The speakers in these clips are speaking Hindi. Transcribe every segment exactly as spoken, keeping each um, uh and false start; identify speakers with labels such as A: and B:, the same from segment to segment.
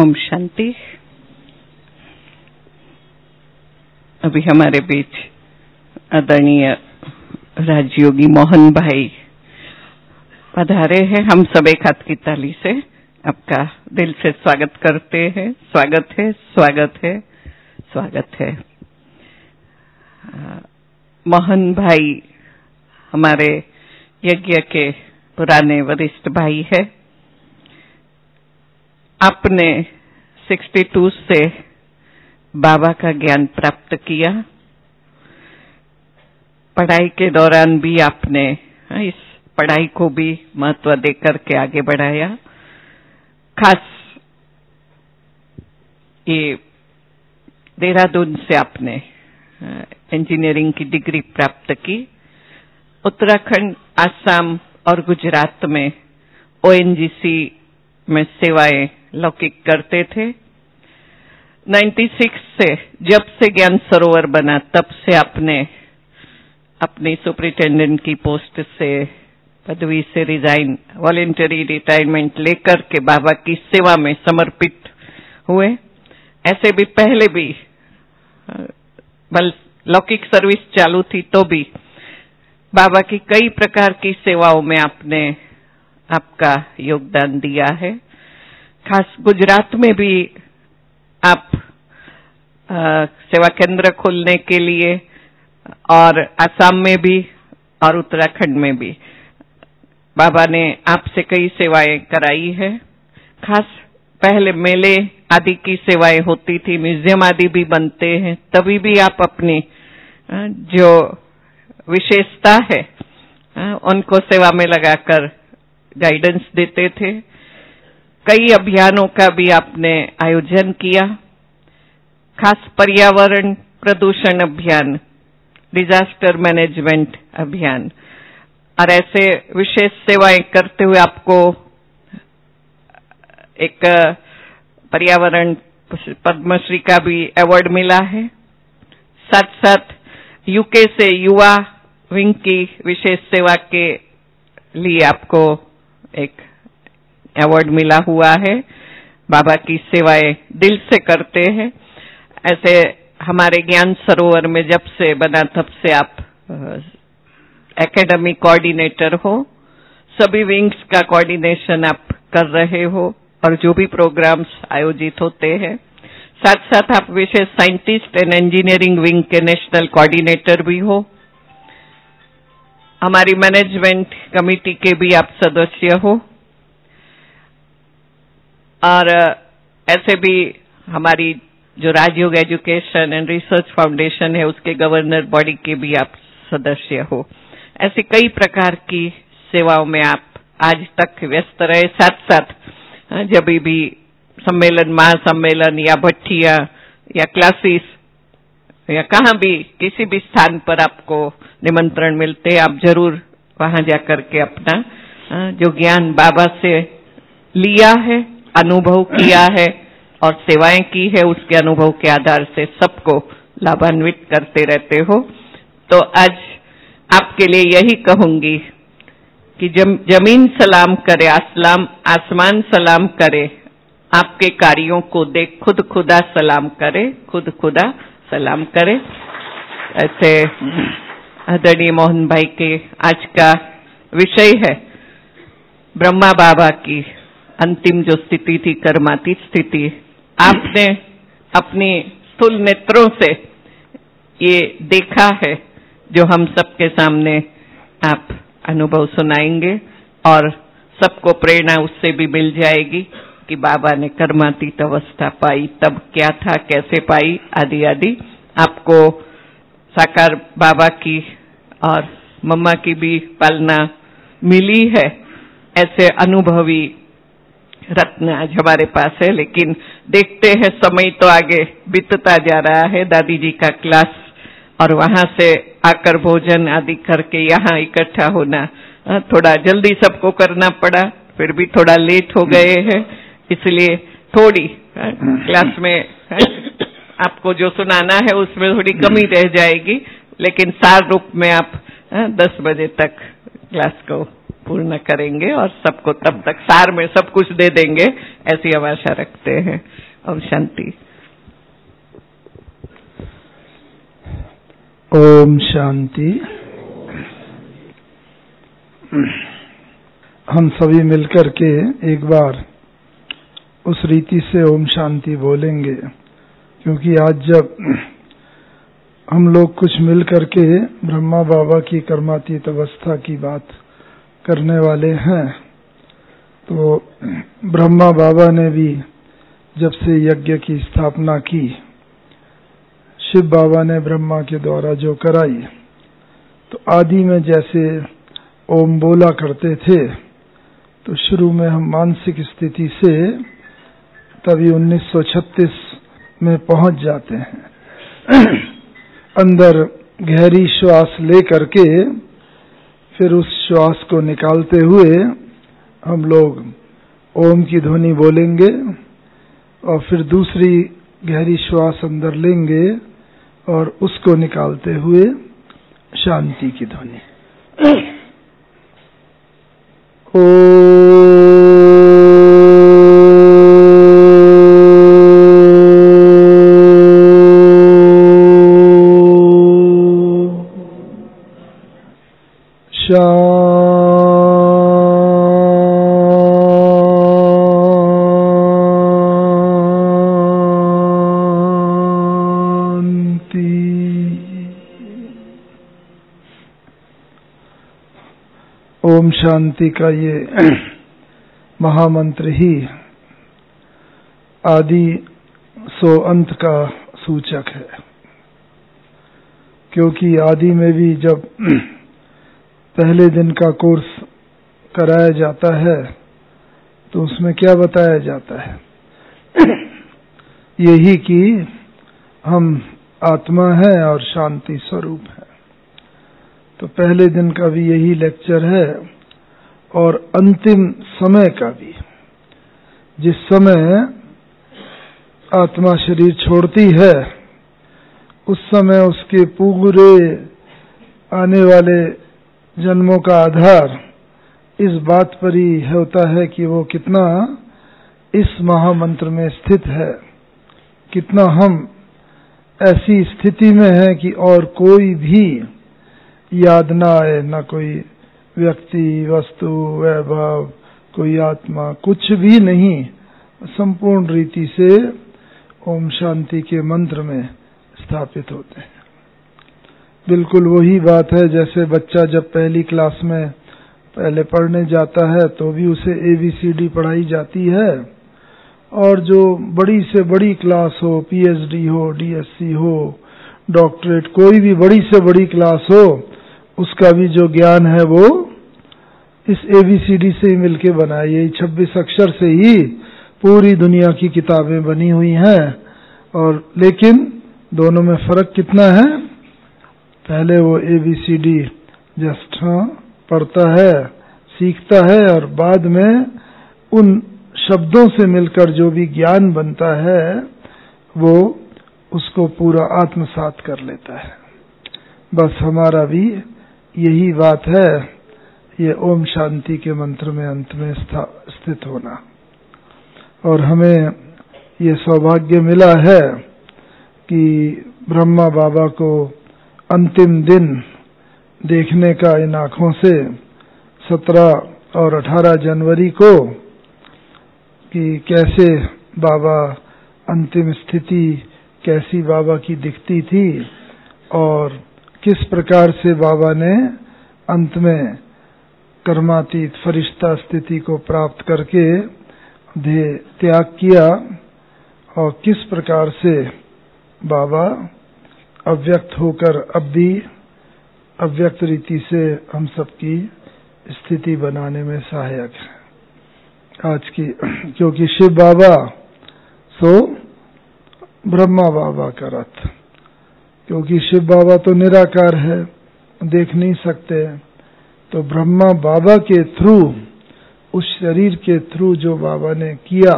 A: ओम शांति। अभी हमारे बीच आदरणीय राजयोगी मोहन भाई पधारे हैं। हम सब एक हाथ की ताली से आपका दिल से स्वागत करते हैं। स्वागत है, स्वागत है, स्वागत है। मोहन भाई हमारे यज्ञ के पुराने वरिष्ठ भाई है। आपने बासठ से बाबा का ज्ञान प्राप्त किया। पढ़ाई के दौरान भी आपने इस पढ़ाई को भी महत्व देकर के आगे बढ़ाया। खास ये देहरादून से आपने इंजीनियरिंग की डिग्री प्राप्त की। उत्तराखंड, आसाम और गुजरात में ओएनजीसी में सेवाएं लौकिक करते थे। छियानवे से जब से ज्ञान सरोवर बना तब से आपने अपनी सुपरिटेंडेंट की पोस्ट से पदवी से रिजाइन वॉलेंटरी रिटायरमेंट लेकर के बाबा की सेवा में समर्पित हुए। ऐसे भी पहले भी बल लौकिक सर्विस चालू थी तो भी बाबा की कई प्रकार की सेवाओं में आपने आपका योगदान दिया है। खास गुजरात में भी आप आ, सेवा केंद्र खोलने के लिए और आसाम में भी और उत्तराखंड में भी बाबा ने आपसे कई सेवाएं कराई है। खास पहले मेले आदि की सेवाएं होती थी, म्यूजियम आदि भी बनते हैं, तभी भी आप अपनी जो विशेषता है उनको सेवा में लगाकर गाइडेंस देते थे। कई अभियानों का भी आपने आयोजन किया। खास पर्यावरण प्रदूषण अभियान, डिजास्टर मैनेजमेंट अभियान और ऐसे विशेष सेवाएं करते हुए आपको एक पर्यावरण पद्मश्री का भी अवार्ड मिला है। साथ साथ यूके से युवा विंग की विशेष सेवा के लिए आपको एक अवार्ड मिला हुआ है। बाबा की सेवाएं दिल से करते हैं। ऐसे हमारे ज्ञान सरोवर में जब से बना तब से आप एकेडमी कोऑर्डिनेटर हो। सभी विंग्स का कोऑर्डिनेशन आप कर रहे हो और जो भी प्रोग्राम्स आयोजित होते हैं। साथ साथ आप विशेष साइंटिस्ट एंड इंजीनियरिंग विंग के नेशनल कोऑर्डिनेटर भी हो। हमारी मैनेजमेंट कमेटी के भी आप सदस्य हो और ऐसे भी हमारी जो Rajyoga education and research foundation है उसके गवर्नर बॉडी के भी आप सदस्य हो। ऐसे कई प्रकार की सेवाओं में आप आज तक व्यस्त रहे। साथ साथ जब भी सम्मेलन, महासम्मेलन या भट्टिया या क्लासेस या कहाँ भी किसी भी स्थान पर आपको निमंत्रण मिलते आप जरूर वहां जाकर के अपना जो ज्ञान बाबा से लिया है, अनुभव किया है और सेवाएं की है, उसके अनुभव के आधार से सबको लाभान्वित करते रहते हो। तो आज आपके लिए यही कहूंगी कि जम, जमीन सलाम करे, आसलाम आसमान सलाम करे, आपके कार्यों को देख खुद खुदा सलाम करे, खुद खुदा सलाम करे। ऐसे आदरणीय मोहन भाई के आज का विषय है ब्रह्मा बाबा की अंतिम जो स्थिति थी, कर्मातीत स्थिति। आपने अपनी स्थूल नेत्रों से ये देखा है जो हम सबके सामने आप अनुभव सुनाएंगे और सबको प्रेरणा उससे भी मिल जाएगी कि बाबा ने कर्मातीत अवस्था पाई, तब क्या था, कैसे पाई, आदि आदि। आपको साकार बाबा की और मम्मा की भी पालना मिली है। ऐसे अनुभवी रत्न आज हमारे पास है। लेकिन देखते हैं समय तो आगे बीतता जा रहा है। दादी जी का क्लास और वहां से आकर भोजन आदि करके यहाँ इकट्ठा होना थोड़ा जल्दी सबको करना पड़ा, फिर भी थोड़ा लेट हो गए हैं, इसलिए थोड़ी क्लास में आपको जो सुनाना है उसमें थोड़ी कमी रह जाएगी। लेकिन सार रूप में आप दस बजे तक क्लास को पूर्ण करेंगे और सबको तब तक सार में सब कुछ दे देंगे, ऐसी हम आशा रखते हैं। ओम शांति।
B: ओम शांति। हम सभी मिलकर के एक बार उस रीति से ओम शांति बोलेंगे, क्योंकि आज जब हम लोग कुछ मिलकर के ब्रह्मा बाबा की कर्मातीत अवस्था की बात करने वाले हैं, तो ब्रह्मा बाबा ने भी जब से यज्ञ की स्थापना की, शिव बाबा ने ब्रह्मा के द्वारा जो कराई, तो आदि में जैसे ओम बोला करते थे, तो शुरू में हम मानसिक स्थिति से तभी उन्नीस सौ छत्तीस में पहुंच जाते हैं। अंदर गहरी श्वास ले करके फिर उस श्वास को निकालते हुए हम लोग ओम की ध्वनि बोलेंगे और फिर दूसरी गहरी श्वास अंदर लेंगे और उसको निकालते हुए शांति की ध्वनि। ओ ओम शांति का ये महामंत्र ही आदि सो अंत का सूचक है, क्योंकि आदि में भी जब पहले दिन का कोर्स कराया जाता है तो उसमें क्या बताया जाता है? यही कि हम आत्मा है और शांति स्वरूप है। तो पहले दिन का भी यही लेक्चर है और अंतिम समय का भी, जिस समय आत्मा शरीर छोड़ती है उस समय उसके पूरे आने वाले जन्मों का आधार इस बात पर ही होता है कि वो कितना इस महामंत्र में स्थित है, कितना हम ऐसी स्थिति में है कि और कोई भी याद ना आए, ना कोई व्यक्ति, वस्तु, वैभव, कोई आत्मा, कुछ भी नहीं, संपूर्ण रीति से ओम शांति के मंत्र में स्थापित होते हैं। बिल्कुल वही बात है जैसे बच्चा जब पहली क्लास में पहले पढ़ने जाता है तो भी उसे ए बी सी डी पढ़ाई जाती है, और जो बड़ी से बड़ी क्लास हो, पी एच डी हो, डी एस सी हो, डॉक्टरेट, कोई भी बड़ी से बड़ी क्लास हो, उसका भी जो ज्ञान है वो इस ए बी सी डी से ही मिलके बना है। यही छब्बीस अक्षर से ही पूरी दुनिया की किताबें बनी हुई हैं, और लेकिन दोनों में फर्क कितना है? पहले वो A B C D just हाँ पढ़ता है, सीखता है, और बाद में उन शब्दों से मिलकर जो भी ज्ञान बनता है वो उसको पूरा आत्मसात कर लेता है। बस हमारा भी यही बात है, ये ओम शांति के मंत्र में अंत में स्थित होना। और हमें ये सौभाग्य मिला है कि ब्रह्मा बाबा को अंतिम दिन देखने का इन आँखों से सत्रह और अठारह जनवरी को, कि कैसे बाबा अंतिम स्थिति कैसी बाबा की दिखती थी और किस प्रकार से बाबा ने अंत में कर्मातीत फरिश्ता स्थिति को प्राप्त करके देह त्याग किया, और किस प्रकार से बाबा अव्यक्त होकर अब भी अव्यक्त रीति से हम सबकी स्थिति बनाने में सहायक है आज की। क्योंकि शिव बाबा सो ब्रह्मा बाबा का रथ, क्योंकि शिव बाबा तो निराकार है, देख नहीं सकते, तो ब्रह्मा बाबा के थ्रू, उस शरीर के थ्रू जो बाबा ने किया,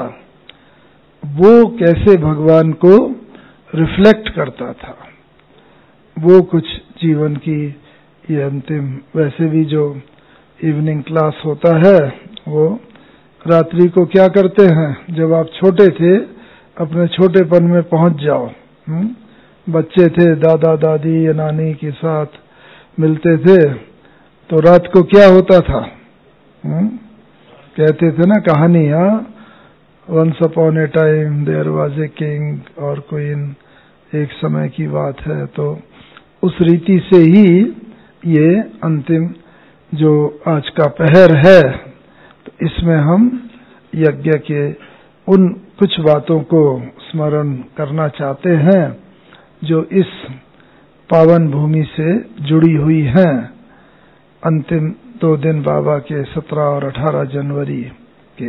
B: वो कैसे भगवान को रिफ्लेक्ट करता था, वो कुछ जीवन की ये अंतिम, वैसे भी जो इवनिंग क्लास होता है, वो रात्रि को क्या करते हैं, जब आप छोटे थे, अपने छोटेपन में पहुंच जाओ, हुँ? बच्चे थे, दादा दादी या नानी के साथ मिलते थे, तो रात को क्या होता था, हुँ? कहते थे ना कहानियां, once upon a time there was a king और क्वीन, एक समय की बात है। तो उस रीति से ही ये अंतिम जो आज का पहर है, तो इसमें हम यज्ञ के उन कुछ बातों को स्मरण करना चाहते हैं जो इस पावन भूमि से जुड़ी हुई हैं। अंतिम दो दिन बाबा के सत्रह और अठारह जनवरी के,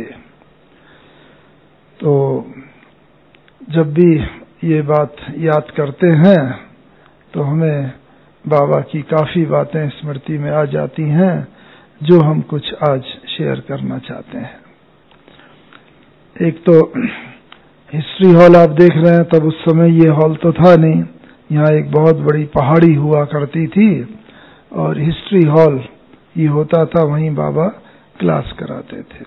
B: तो जब भी ये बात याद करते हैं तो हमें बाबा की काफी बातें स्मृति में आ जाती हैं जो हम कुछ आज शेयर करना चाहते हैं। एक तो हिस्ट्री हॉल आप देख रहे हैं, तब उस समय ये हॉल तो था नहीं, यहाँ एक बहुत बड़ी पहाड़ी हुआ करती थी और हिस्ट्री हॉल ये होता था, वहीं बाबा क्लास कराते थे।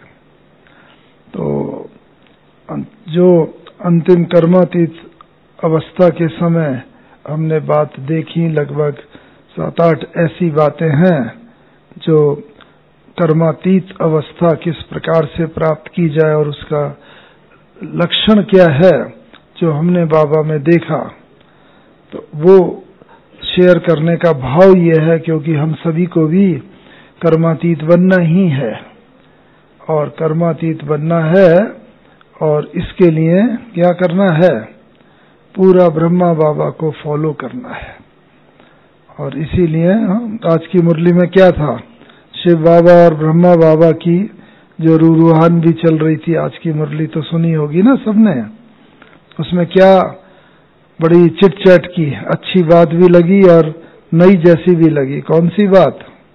B: तो जो अंतिम कर्मातीत अवस्था के समय हमने बात देखी, लगभग सात आठ ऐसी बातें हैं जो कर्मातीत अवस्था किस प्रकार से प्राप्त की जाए और उसका लक्षण क्या है, जो हमने बाबा में देखा, तो वो शेयर करने का भाव ये है, क्योंकि हम सभी को भी कर्मातीत बनना ही है और कर्मातीत बनना है, और इसके लिए क्या करना है, पूरा ब्रह्मा बाबा को फॉलो करना है। और इसीलिए आज की मुरली में क्या था, शिव बाबा और ब्रह्मा बाबा की जो रूहान भी चल रही थी, आज की मुरली तो सुनी होगी ना सबने, उसमें क्या बड़ी चिट चैट की अच्छी बात भी लगी और नई जैसी भी लगी। कौन सी बात?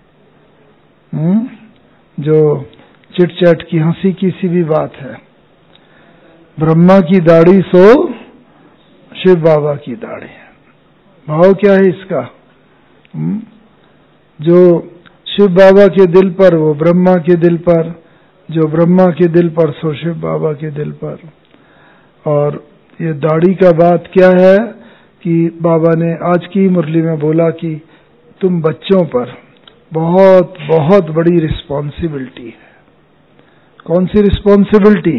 B: हम्म जो चिट चैट की हंसी की सी भी बात है, ब्रह्मा की दाढ़ी सो शिव बाबा की दाढ़ी। भाव क्या है इसका? हम्म जो शिव बाबा के दिल पर वो ब्रह्मा के दिल पर, जो ब्रह्मा के दिल पर सो शिव बाबा के दिल पर। और ये दाढ़ी का बात क्या है कि बाबा ने आज की मुरली में बोला कि तुम बच्चों पर बहुत बहुत बड़ी रिस्पॉन्सिबिलिटी है। कौन सी रिस्पॉन्सिबिलिटी?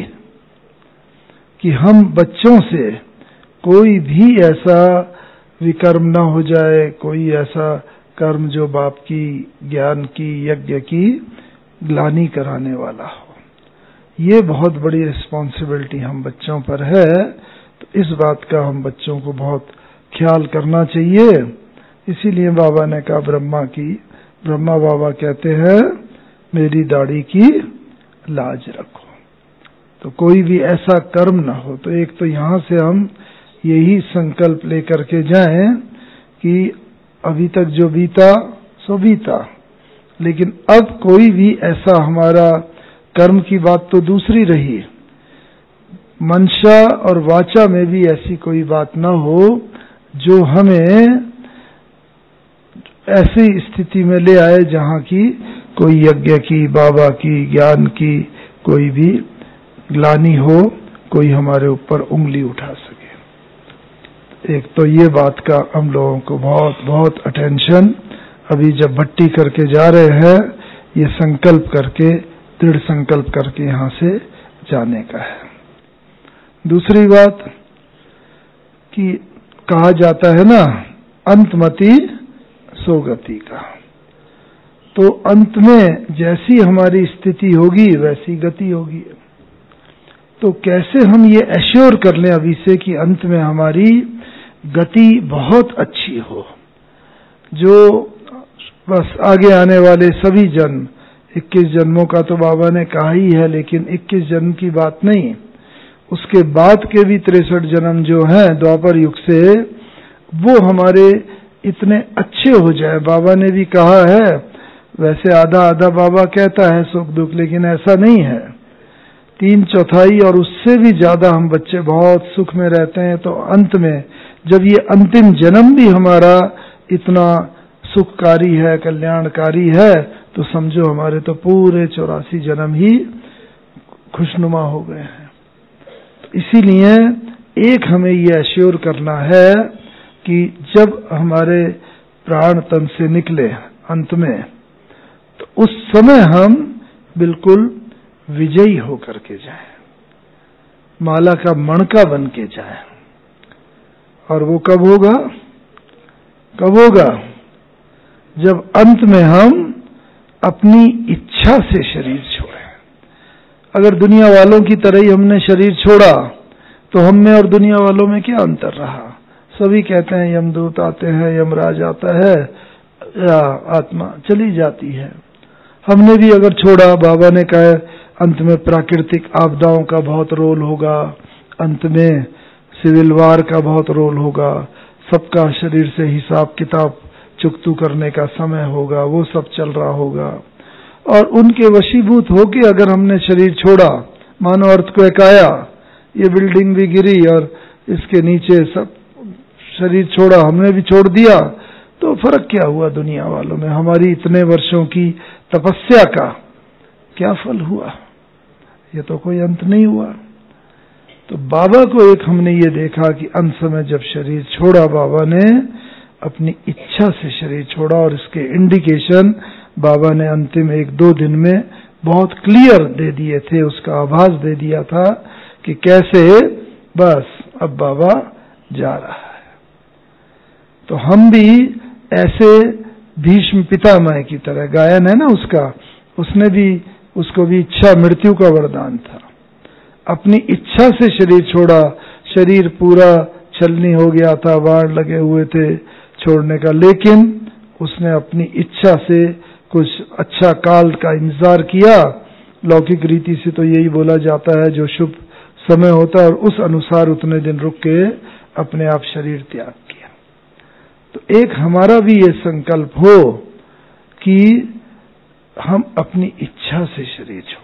B: कि हम बच्चों से कोई भी ऐसा विकर्म न हो जाए, कोई ऐसा कर्म जो बाप की, ज्ञान की, यज्ञ की ग्लानि कराने वाला हो। ये बहुत बड़ी रिस्पॉन्सिबिलिटी हम बच्चों पर है, तो इस बात का हम बच्चों को बहुत ख्याल करना चाहिए। इसीलिए बाबा ने कहा ब्रह्मा की, ब्रह्मा बाबा कहते हैं मेरी दाढ़ी की लाज रखो, तो कोई भी ऐसा कर्म ना हो। तो एक तो यहां से हम यही संकल्प लेकर के जाएं कि अभी तक जो बीता सो बीता, लेकिन अब कोई भी ऐसा हमारा कर्म की बात तो दूसरी रही, मनसा और वाचा में भी ऐसी कोई बात ना हो जो हमें ऐसी स्थिति में ले आए जहां की कोई यज्ञ की, बाबा की, ज्ञान की कोई भी ग्लानि हो, कोई हमारे ऊपर उंगली उठा सके। एक तो ये बात का हम लोगों को बहुत बहुत अटेंशन, अभी जब भट्टी करके जा रहे हैं, ये संकल्प करके, दृढ़ संकल्प करके यहां से जाने का है। दूसरी बात कि कहा जाता है ना, अंतमति सोगति का, तो अंत में जैसी हमारी स्थिति होगी वैसी गति होगी। तो कैसे हम ये एश्योर कर लें अभी से कि अंत में हमारी गति बहुत अच्छी हो, जो बस आगे आने वाले सभी जन्म, इक्कीस जन्मों का तो बाबा ने कहा ही है, लेकिन इक्कीस जन्म की बात नहीं, उसके बाद के भी तिरसठ जन्म जो हैं द्वापर युग से, वो हमारे इतने अच्छे हो जाए। बाबा ने भी कहा है, वैसे आधा आधा बाबा कहता है सुख दुख, लेकिन ऐसा नहीं है, तीन चौथाई और उससे भी ज्यादा हम बच्चे बहुत सुख में रहते हैं। तो अंत में जब ये अंतिम जन्म भी हमारा इतना सुखकारी है, कल्याणकारी है, तो समझो हमारे तो पूरे चौरासी जन्म ही खुशनुमा हो गए हैं। तो इसीलिए एक हमें ये एश्योर करना है कि जब हमारे प्राण तन से निकले अंत में, तो उस समय हम बिल्कुल विजयी होकर के जाएं, माला का मणका बन के जाएं। और वो कब होगा? कब होगा? जब अंत में हम अपनी इच्छा से शरीर छोड़ें। अगर दुनिया वालों की तरह ही हमने शरीर छोड़ा तो हम में और दुनिया वालों में क्या अंतर रहा? सभी कहते हैं यमदूत आते हैं, यमराज आता है, या आत्मा चली जाती है। हमने भी अगर छोड़ा, बाबा ने कहा अंत में प्राकृतिक आपदाओं का बहुत रोल होगा, अंत में सिविल वार का बहुत रोल होगा, सबका शरीर से हिसाब किताब चुकतू करने का समय होगा, वो सब चल रहा होगा। और उनके वशीभूत होके अगर हमने शरीर छोड़ा, मानो अर्थक्वेक आया, ये बिल्डिंग भी गिरी और इसके नीचे सब शरीर छोड़ा, हमने भी छोड़ दिया, तो फर्क क्या हुआ दुनिया वालों में? हमारी इतने वर्षों की तपस्या का क्या फल हुआ? ये तो कोई अंत नहीं हुआ। तो बाबा को एक हमने ये देखा कि अंत समय जब शरीर छोड़ा, बाबा ने अपनी इच्छा से शरीर छोड़ा, और इसके इंडिकेशन बाबा ने अंतिम एक दो दिन में बहुत क्लियर दे दिए थे, उसका आभास दे दिया था कि कैसे बस अब बाबा जा रहा है। तो हम भी ऐसे भीष्म पितामह की तरह, गायन है ना उसका, उसने भी, उसको भी इच्छा मृत्यु का वरदान था, अपनी इच्छा से शरीर छोड़ा। शरीर पूरा छलनी हो गया था, बाण लगे हुए थे छोड़ने का, लेकिन उसने अपनी इच्छा से कुछ अच्छा काल का इंतजार किया। लौकिक रीति से तो यही बोला जाता है, जो शुभ समय होता है, और उस अनुसार उतने दिन रुक के अपने आप शरीर त्याग किया। तो एक हमारा भी ये संकल्प हो कि हम अपनी इच्छा से शरीर छोड़ें।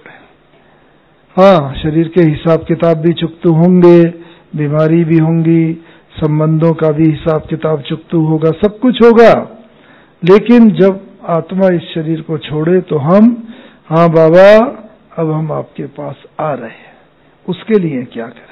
B: हाँ, शरीर के हिसाब किताब भी चुकतू होंगे, बीमारी भी होंगी, संबंधों का भी हिसाब किताब चुकतू होगा, सब कुछ होगा, लेकिन जब आत्मा इस शरीर को छोड़े तो हम, हाँ बाबा अब हम आपके पास आ रहे हैं, उसके लिए क्या करें?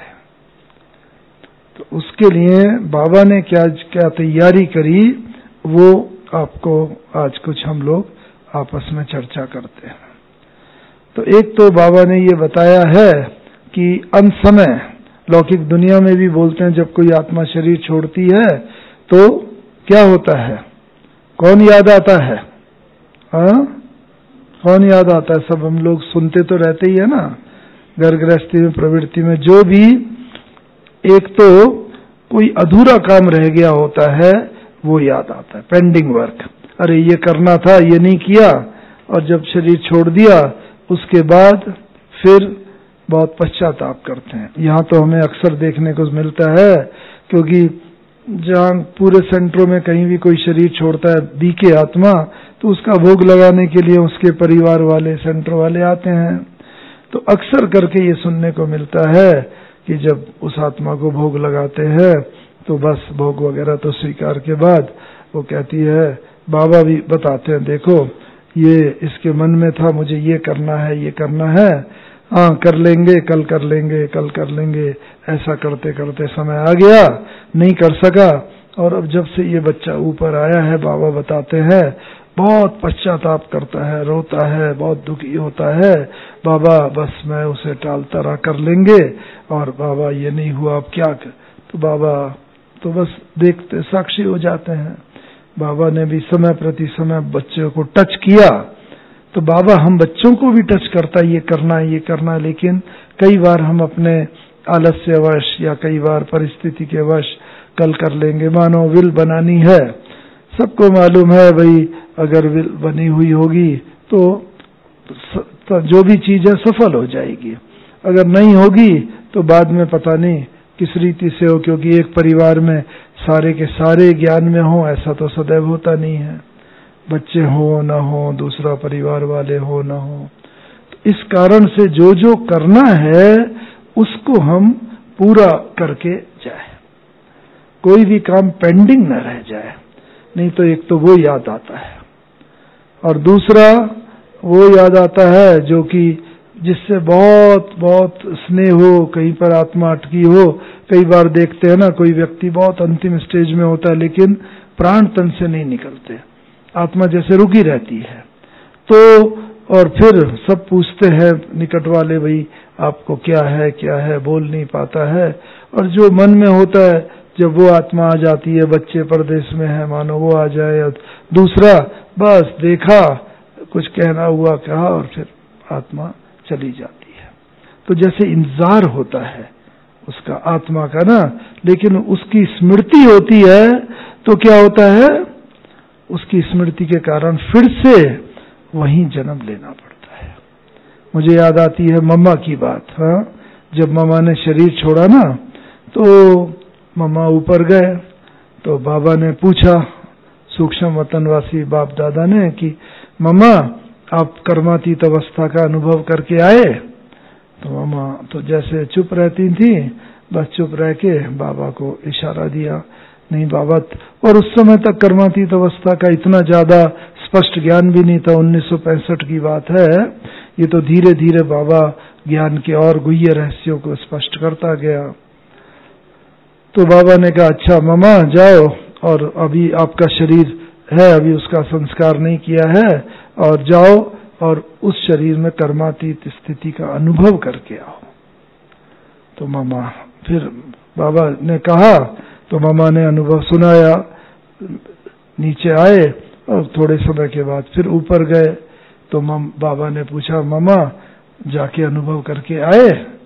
B: तो उसके लिए बाबा ने क्या क्या तैयारी करी, वो आपको आज कुछ हम लोग आपस में चर्चा करते हैं। तो एक तो बाबा ने ये बताया है कि अंत समय, लौकिक दुनिया में भी बोलते हैं, जब कोई आत्मा शरीर छोड़ती है तो क्या होता है? कौन याद आता है? हाँ, कौन याद आता है? सब हम लोग सुनते तो रहते ही है ना, घर गृहस्थी में, प्रवृत्ति में, जो भी एक तो कोई अधूरा काम रह गया होता है वो याद आता है, पेंडिंग वर्क, अरे ये करना था, ये नहीं किया, और जब शरीर छोड़ दिया उसके बाद फिर बहुत पश्चाताप करते हैं। यहाँ तो हमें अक्सर देखने को मिलता है, क्योंकि जहाँ पूरे सेंटरों में कहीं भी कोई शरीर छोड़ता है बीके आत्मा, तो उसका भोग लगाने के लिए उसके परिवार वाले, सेंटर वाले आते हैं। तो अक्सर करके ये सुनने को मिलता है कि जब उस आत्मा को भोग लगाते हैं तो बस भोग वगैरह तो स्वीकार के बाद वो कहती है, बाबा भी बताते हैं, देखो ये इसके मन में था, मुझे ये करना है, ये करना है, हाँ कर लेंगे, कल कर लेंगे, कल कर लेंगे, ऐसा करते करते समय आ गया, नहीं कर सका, और अब जब से ये बच्चा ऊपर आया है, बाबा बताते हैं, बहुत पश्चाताप करता है, रोता है, बहुत दुखी होता है, बाबा बस मैं उसे टालता रहा, कर लेंगे, और बाबा ये नहीं हुआ, अब क्या कर? तो बाबा तो बस देखते, साक्षी हो जाते हैं। बाबा ने भी समय प्रति समय बच्चों को टच किया, तो बाबा हम बच्चों को भी टच करता, ये करना है, ये करना है, लेकिन कई बार हम अपने आलस्यवश या कई बार परिस्थिति के वश कल कर लेंगे। मानो विल बनानी है, सबको मालूम है भाई अगर विल बनी हुई होगी तो, तो जो भी चीज है सफल हो जाएगी, अगर नहीं होगी तो बाद में पता नहीं किस रीति से हो, क्योंकि एक परिवार में सारे के सारे ज्ञान में हो ऐसा तो सदैव होता नहीं है, बच्चे हो ना हो, दूसरा परिवार वाले हो ना हो। तो इस कारण से जो जो करना है उसको हम पूरा करके जाए, कोई भी काम पेंडिंग न रह जाए, नहीं तो एक तो वो याद आता है, और दूसरा वो याद आता है जो कि जिससे बहुत बहुत स्नेह हो, कहीं पर आत्मा अटकी हो। कई बार देखते हैं ना, कोई व्यक्ति बहुत अंतिम स्टेज में होता है लेकिन प्राण तन से नहीं निकलते, आत्मा जैसे रुकी रहती है। तो और फिर सब पूछते हैं निकट वाले, भाई आपको क्या है क्या है, बोल नहीं पाता है। और जो मन में होता है, जब वो आत्मा आ जाती है, बच्चे परदेश में है मानो वो आ जाए, दूसरा बस देखा, कुछ कहना हुआ कहा और फिर आत्मा चली जाती है। तो जैसे इंतजार होता है उसका आत्मा का ना, लेकिन उसकी स्मृति होती है तो क्या होता है, उसकी स्मृति के कारण फिर से वहीं जन्म लेना पड़ता है। मुझे याद आती है मम्मा की बात। हाँ, जब मम्मा ने शरीर छोड़ा ना, तो मम्मा ऊपर गए तो बाबा ने पूछा, सूक्ष्म वतनवासी बाप दादा ने, कि मम्मा आप कर्मातीत अवस्था का अनुभव करके आए? तो मम्मा तो जैसे चुप रहती थी, बस चुप रह के बाबा को इशारा दिया, नहीं बाबा। और उस समय तक कर्मातीत अवस्था का इतना ज्यादा स्पष्ट ज्ञान भी नहीं था, उन्नीस सौ पैंसठ की बात है। ये तो धीरे धीरे बाबा ज्ञान के और गुह्य रहस्यों को स्पष्ट करता गया। तो बाबा ने कहा, अच्छा मम्मा जाओ, और अभी आपका शरीर है, अभी उसका संस्कार नहीं किया है, और जाओ और उस शरीर में कर्मातीत स्थिति का अनुभव करके आओ। तो मामा फिर बाबा ने कहा, तो मामा ने अनुभव सुनाया, नीचे आए और थोड़े समय के बाद फिर ऊपर गए। तो मम बाबा ने पूछा, मामा जाके अनुभव करके आए?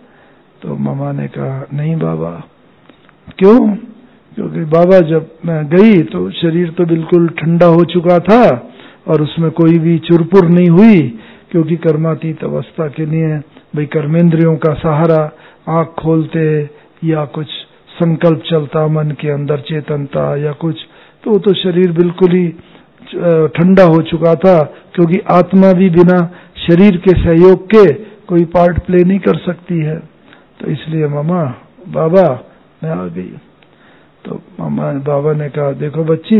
B: तो मामा ने कहा, नहीं बाबा। क्यों? क्योंकि बाबा जब मैं गई तो शरीर तो बिल्कुल ठंडा हो चुका था और उसमें कोई भी चुरपुर नहीं हुई, क्योंकि कर्मातीत अवस्था के लिए भाई कर्मेंद्रियों का सहारा, आंख खोलते या कुछ संकल्प चलता मन के अंदर, चेतनता या कुछ, तो वो तो शरीर बिल्कुल ही ठंडा हो चुका था, क्योंकि आत्मा भी बिना शरीर के सहयोग के कोई पार्ट प्ले नहीं कर सकती है। तो इसलिए मामा बाबा मैं आ गई। तो मामा बाबा ने कहा, देखो बच्ची,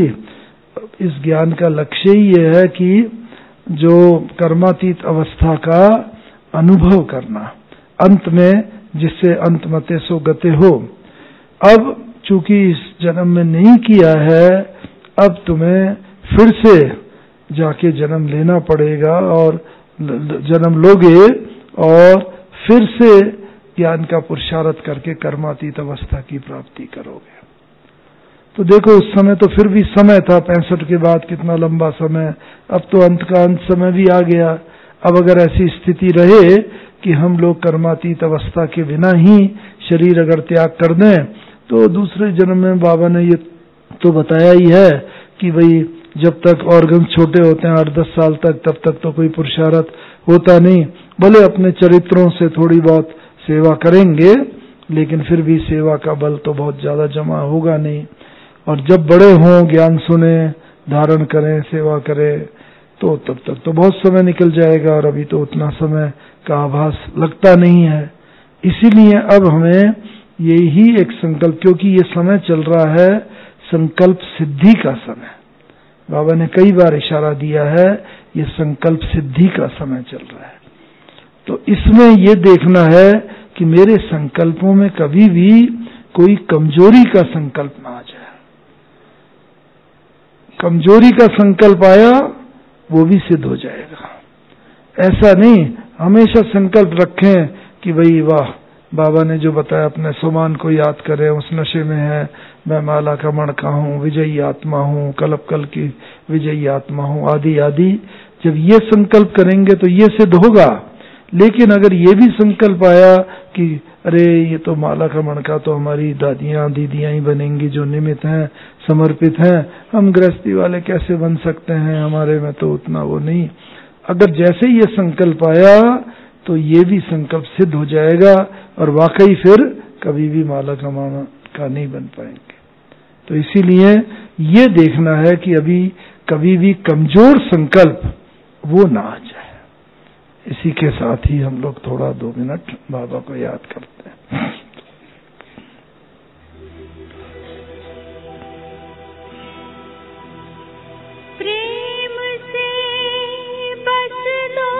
B: इस ज्ञान का लक्ष्य ही ये है कि जो कर्मातीत अवस्था का अनुभव करना, अंत में जिससे अंत मते सो गते हो। अब चूंकि इस जन्म में नहीं किया है, अब तुम्हें फिर से जाके जन्म लेना पड़ेगा, और जन्म लोगे और फिर से ज्ञान का पुरुषार्थ करके कर्मातीत अवस्था की प्राप्ति करोगे। तो देखो उस समय तो फिर भी समय था, पैंसठ के बाद कितना लंबा समय, अब तो अंत का अंत समय भी आ गया। अब अगर ऐसी स्थिति रहे कि हम लोग कर्मातीत अवस्था के बिना ही शरीर अगर त्याग कर दें, तो दूसरे जन्म में बाबा ने ये तो बताया ही है कि भाई जब तक ऑर्गन छोटे होते हैं आठ दस साल तक, तब तक तो कोई पुरुषार्थ होता नहीं। भले अपने चरित्रों से थोड़ी बहुत सेवा करेंगे, लेकिन फिर भी सेवा का बल तो बहुत ज्यादा जमा होगा नहीं। और जब बड़े हों, ज्ञान सुने, धारण करें, सेवा करें, तो तब तक तो बहुत समय निकल जाएगा, और अभी तो उतना समय का आभास लगता नहीं है। इसीलिए अब हमें यही एक संकल्प, क्योंकि ये समय चल रहा है संकल्प सिद्धि का समय, बाबा ने कई बार इशारा दिया है, ये संकल्प सिद्धि का समय चल रहा है। तो इसमें ये देखना है कि मेरे संकल्पों में कभी भी कोई कमजोरी का संकल्प ना आ जाए। कमजोरी का संकल्प आया वो भी सिद्ध हो जाएगा। ऐसा नहीं, हमेशा संकल्प रखें कि भाई वाह, बाबा ने जो बताया अपने सुमान को याद करें, उस नशे में है, मैं माला का मणका हूँ, विजयी आत्मा हूँ, कल्प कल की विजयी आत्मा हूँ, आदि आदि। जब ये संकल्प करेंगे तो ये सिद्ध होगा। लेकिन अगर ये भी संकल्प आया कि अरे ये तो माला का मणका तो हमारी दादियां दीदियां ही बनेंगी जो निमित्त हैं, समर्पित हैं, हम गृहस्थी वाले कैसे बन सकते हैं, हमारे में तो उतना वो नहीं। अगर जैसे ये संकल्प आया तो ये भी संकल्प सिद्ध हो जाएगा, और वाकई फिर कभी भी माला का मणका नहीं बन पाएंगे। तो इसीलिए ये देखना है कि अभी कभी भी कमजोर संकल्प वो ना आ जाए। इसी के साथ ही हम लोग थोड़ा दो मिनट बाबा को याद करते हैं।
C: प्रेम से बस लो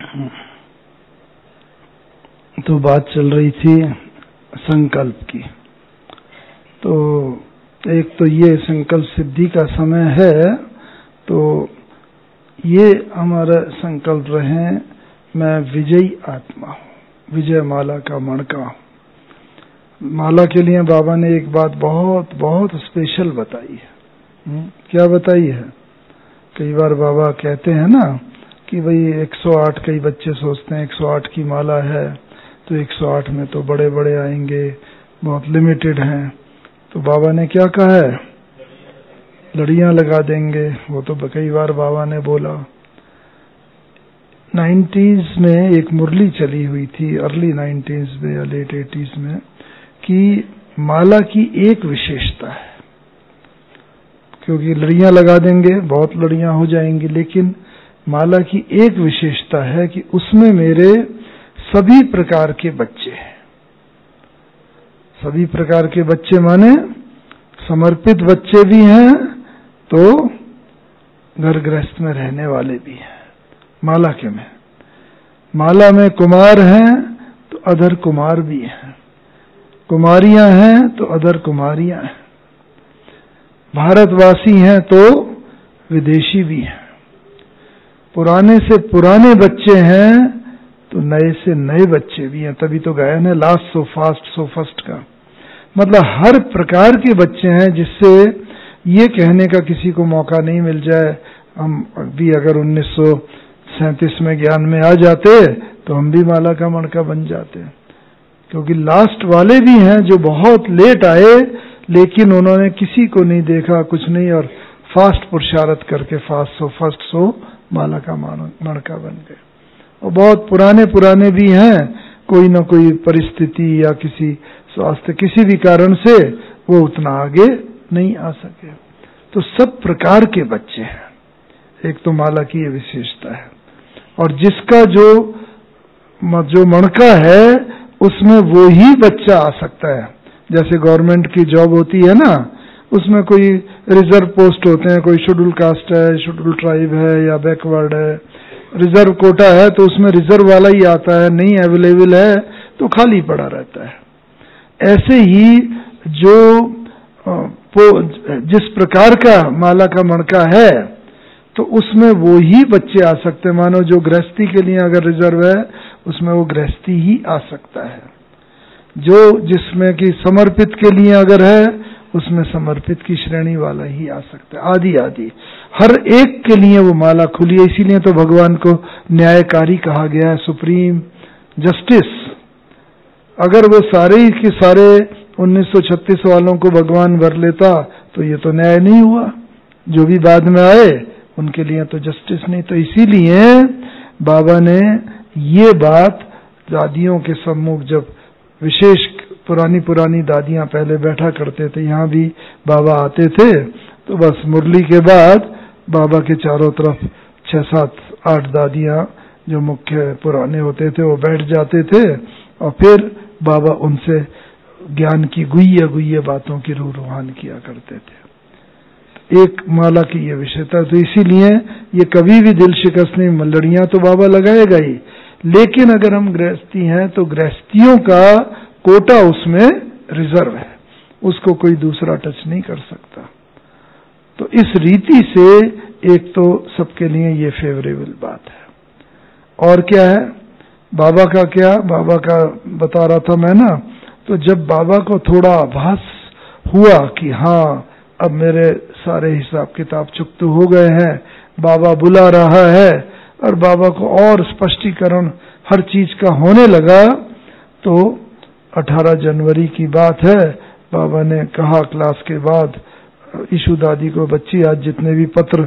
B: तो बात चल रही थी संकल्प की। तो एक तो ये संकल्प सिद्धि का समय है, तो ये हमारा संकल्प रहे मैं विजयी आत्मा हूँ, विजय माला का मणका हूँ। माला के लिए बाबा ने एक बात बहुत बहुत स्पेशल बताई है। क्या बताई है? कई बार बाबा कहते हैं ना कि भाई एक सौ आठ, कई बच्चे सोचते हैं एक सौ आठ की माला है तो एक सौ आठ में तो बड़े बड़े आएंगे, बहुत लिमिटेड हैं। तो बाबा ने क्या कहा है? लड़ियां लगा देंगे। वो तो कई बार बाबा ने बोला। नाइन्टीज में एक मुरली चली हुई थी, अर्ली नाइन्टीज में या लेट एटीज में, कि माला की एक विशेषता है, क्योंकि लड़ियां लगा देंगे बहुत लड़ियां हो जाएंगी, लेकिन माला की एक विशेषता है कि उसमें मेरे सभी प्रकार के बच्चे हैं। सभी प्रकार के बच्चे माने समर्पित बच्चे भी हैं, तो घर गृहस्थ में रहने वाले भी हैं। माला के में माला में कुमार हैं तो अधर कुमार भी हैं, कुमारियां हैं तो अधर कुमारियां हैं, भारतवासी हैं तो विदेशी भी हैं, पुराने से पुराने बच्चे हैं तो नए से नए बच्चे भी हैं। तभी तो गायन है last so fast so first का मतलब हर प्रकार के बच्चे हैं, जिससे ये कहने का किसी को मौका नहीं मिल जाए हम भी अगर उन्नीस सौ सैंतीस में ज्ञान में आ जाते तो हम भी माला का मणका बन जाते। क्योंकि लास्ट वाले भी हैं जो बहुत लेट आए, लेकिन उन्होंने किसी को नहीं देखा, कुछ नहीं, और फास्ट पुरुषार्थ करके फास्ट सो फर्स्ट सो माला का मणका बन गए। और बहुत पुराने पुराने भी हैं, कोई ना कोई परिस्थिति या किसी स्वास्थ्य किसी भी कारण से वो उतना आगे नहीं आ सके। तो सब प्रकार के बच्चे हैं, एक तो माला की ये विशेषता है। और जिसका जो जो मणका है उसमें वो ही बच्चा आ सकता है। जैसे गवर्नमेंट की जॉब होती है ना, उसमें कोई रिजर्व पोस्ट होते हैं, कोई शेड्यूल कास्ट है, शेड्यूल ट्राइब है या बैकवर्ड है, रिजर्व कोटा है तो उसमें रिजर्व वाला ही आता है, नहीं अवेलेबल है तो खाली पड़ा रहता है। ऐसे ही जो जिस प्रकार का माला का मणका है तो उसमें वो ही बच्चे आ सकते हैं। मानो जो गृहस्थी के लिए अगर रिजर्व है उसमें वो गृहस्थी ही आ सकता है, जो जिसमें कि समर्पित के लिए अगर है उसमें समर्पित की श्रेणी वाला ही आ सकता है, आदि आदि हर एक के लिए वो माला खुली है। इसीलिए तो भगवान को न्यायकारी कहा गया है, सुप्रीम जस्टिस। अगर वो सारे ही के सारे उन्नीस सौ छत्तीस वालों को भगवान भर लेता तो ये तो न्याय नहीं हुआ, जो भी बाद में आए उनके लिए तो जस्टिस नहीं। तो इसीलिए बाबा ने ये बात दादियों के सम्मुख, जब विशेष पुरानी पुरानी दादियां पहले बैठा करते थे, यहाँ भी बाबा आते थे, तो बस मुरली के बाद बाबा के चारों तरफ छह सात आठ दादियां जो मुख्य पुराने होते थे वो बैठ जाते थे और फिर बाबा उनसे ज्ञान की गुह्य गुह्य बातों की रूह रूहान किया करते थे। एक माला की ये विषयता, तो इसीलिए ये कभी भी दिल शिकस्त नहीं, मल्लड़ियां तो बाबा लगाएगा ही, लेकिन अगर हम गृहस्थी हैं तो गृहस्थियों का कोटा उसमें रिजर्व है, उसको कोई दूसरा टच नहीं कर सकता। तो इस रीति से एक तो सबके लिए ये फेवरेबल बात है। और क्या है बाबा का, क्या बाबा का बता रहा था मैं ना, तो जब बाबा को थोड़ा आभास हुआ कि हाँ अब मेरे सारे हिसाब किताब चुकते हो गए हैं, बाबा बुला रहा है, और बाबा को और स्पष्टीकरण हर चीज का होने लगा, तो अठारह जनवरी की बात है, बाबा ने कहा क्लास के बाद ईशु दादी को, बच्ची आज जितने भी पत्र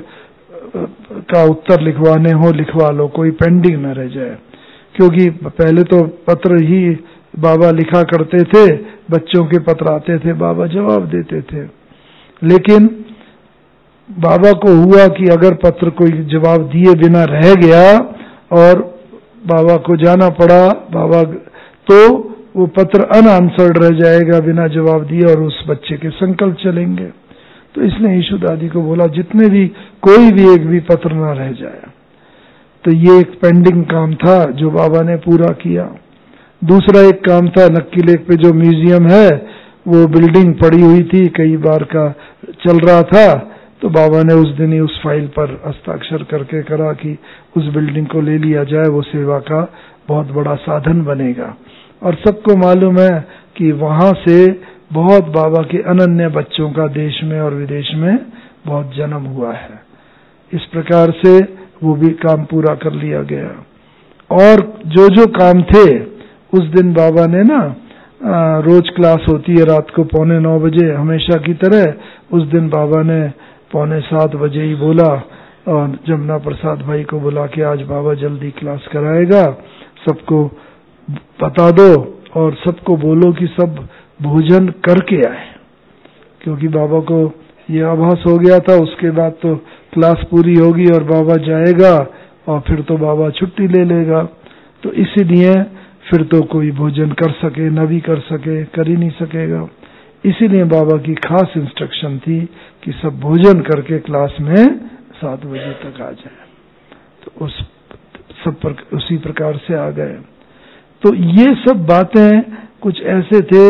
B: का उत्तर लिखवाने हो लिखवा लो, कोई पेंडिंग न रह जाए। क्योंकि पहले तो पत्र ही बाबा लिखा करते थे, बच्चों के पत्र आते थे, बाबा जवाब देते थे। लेकिन बाबा को हुआ कि अगर पत्र कोई जवाब दिए बिना रह गया और बाबा को जाना पड़ा, बाबा तो वो पत्र अनआंसर्ड रह जाएगा बिना जवाब दिए और उस बच्चे के संकल्प चलेंगे। तो इसने ईशु दादी को बोला जितने भी कोई भी एक भी पत्र ना रह जाए। तो ये एक पेंडिंग काम था जो बाबा ने पूरा किया। दूसरा एक काम था, नक्की लेक पे जो म्यूजियम है वो बिल्डिंग पड़ी हुई थी, कई बार का चल रहा था, तो बाबा ने उस दिन ही उस फाइल पर हस्ताक्षर करके करा कि उस बिल्डिंग को ले लिया जाए, वो सेवा का बहुत बड़ा साधन बनेगा। और सबको मालूम है कि वहां से बहुत बाबा के अनन्य बच्चों का देश में और विदेश में बहुत जन्म हुआ है। इस प्रकार से वो भी काम पूरा कर लिया गया। और जो जो काम थे उस दिन बाबा ने ना, रोज क्लास होती है रात को पौने नौ बजे हमेशा की तरह, उस दिन बाबा ने पौने सात बजे ही बोला और जमुना प्रसाद भाई को बुला के आज बाबा जल्दी क्लास कराएगा, सबको बता दो और सबको बोलो कि सब भोजन करके आए, क्योंकि बाबा को ये आभास हो गया था उसके बाद तो क्लास पूरी होगी और बाबा जाएगा और फिर तो बाबा छुट्टी ले लेगा, तो इसीलिए फिर तो कोई भोजन कर सके न भी कर सके, कर ही नहीं सकेगा। इसीलिए बाबा की खास इंस्ट्रक्शन थी कि सब भोजन करके क्लास में सात बजे तक आ जाए। तो उस सब पर उसी प्रकार से आ गए। तो ये सब बातें कुछ ऐसे थे,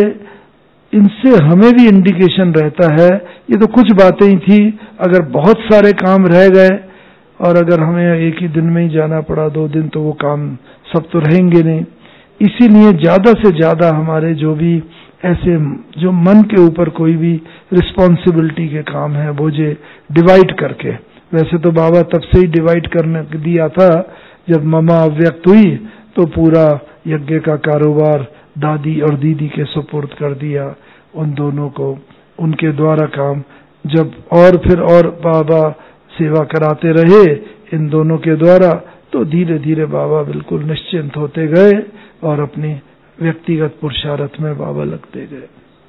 B: इनसे हमें भी इंडिकेशन रहता है, ये तो कुछ बातें ही थी, अगर बहुत सारे काम रह गए और अगर हमें एक ही दिन में ही जाना पड़ा, दो दिन, तो वो काम सब तो रहेंगे नहीं। इसीलिए ज्यादा से ज्यादा हमारे जो भी ऐसे जो मन के ऊपर कोई भी रिस्पॉन्सिबिलिटी के काम है बोझे डिवाइड करके, वैसे तो बाबा तब से ही डिवाइड करने दिया था जब ममा अव्यक्त हुई तो पूरा यज्ञ का कारोबार दादी और दीदी के सुपुर्द कर दिया उन दोनों को, उनके द्वारा काम जब और फिर और बाबा सेवा कराते रहे इन दोनों के द्वारा, तो धीरे धीरे बाबा बिल्कुल निश्चिंत होते गए और अपनी व्यक्तिगत पुरुषार्थ में बाबा लगते गए।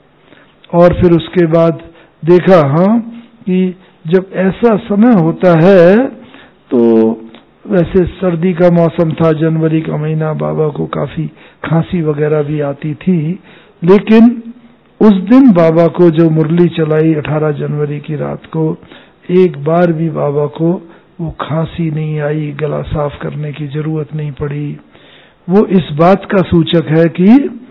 B: और फिर उसके बाद देखा हाँ कि जब ऐसा समय होता है, तो वैसे सर्दी का मौसम था, जनवरी का महीना, बाबा को काफी खांसी वगैरह भी आती थी, लेकिन उस दिन बाबा को जो मुरली चलाई अठारह जनवरी की रात को, एक बार भी बाबा को वो खांसी नहीं आई, गला साफ करने की जरूरत नहीं पड़ी। वो इस बात का सूचक है कि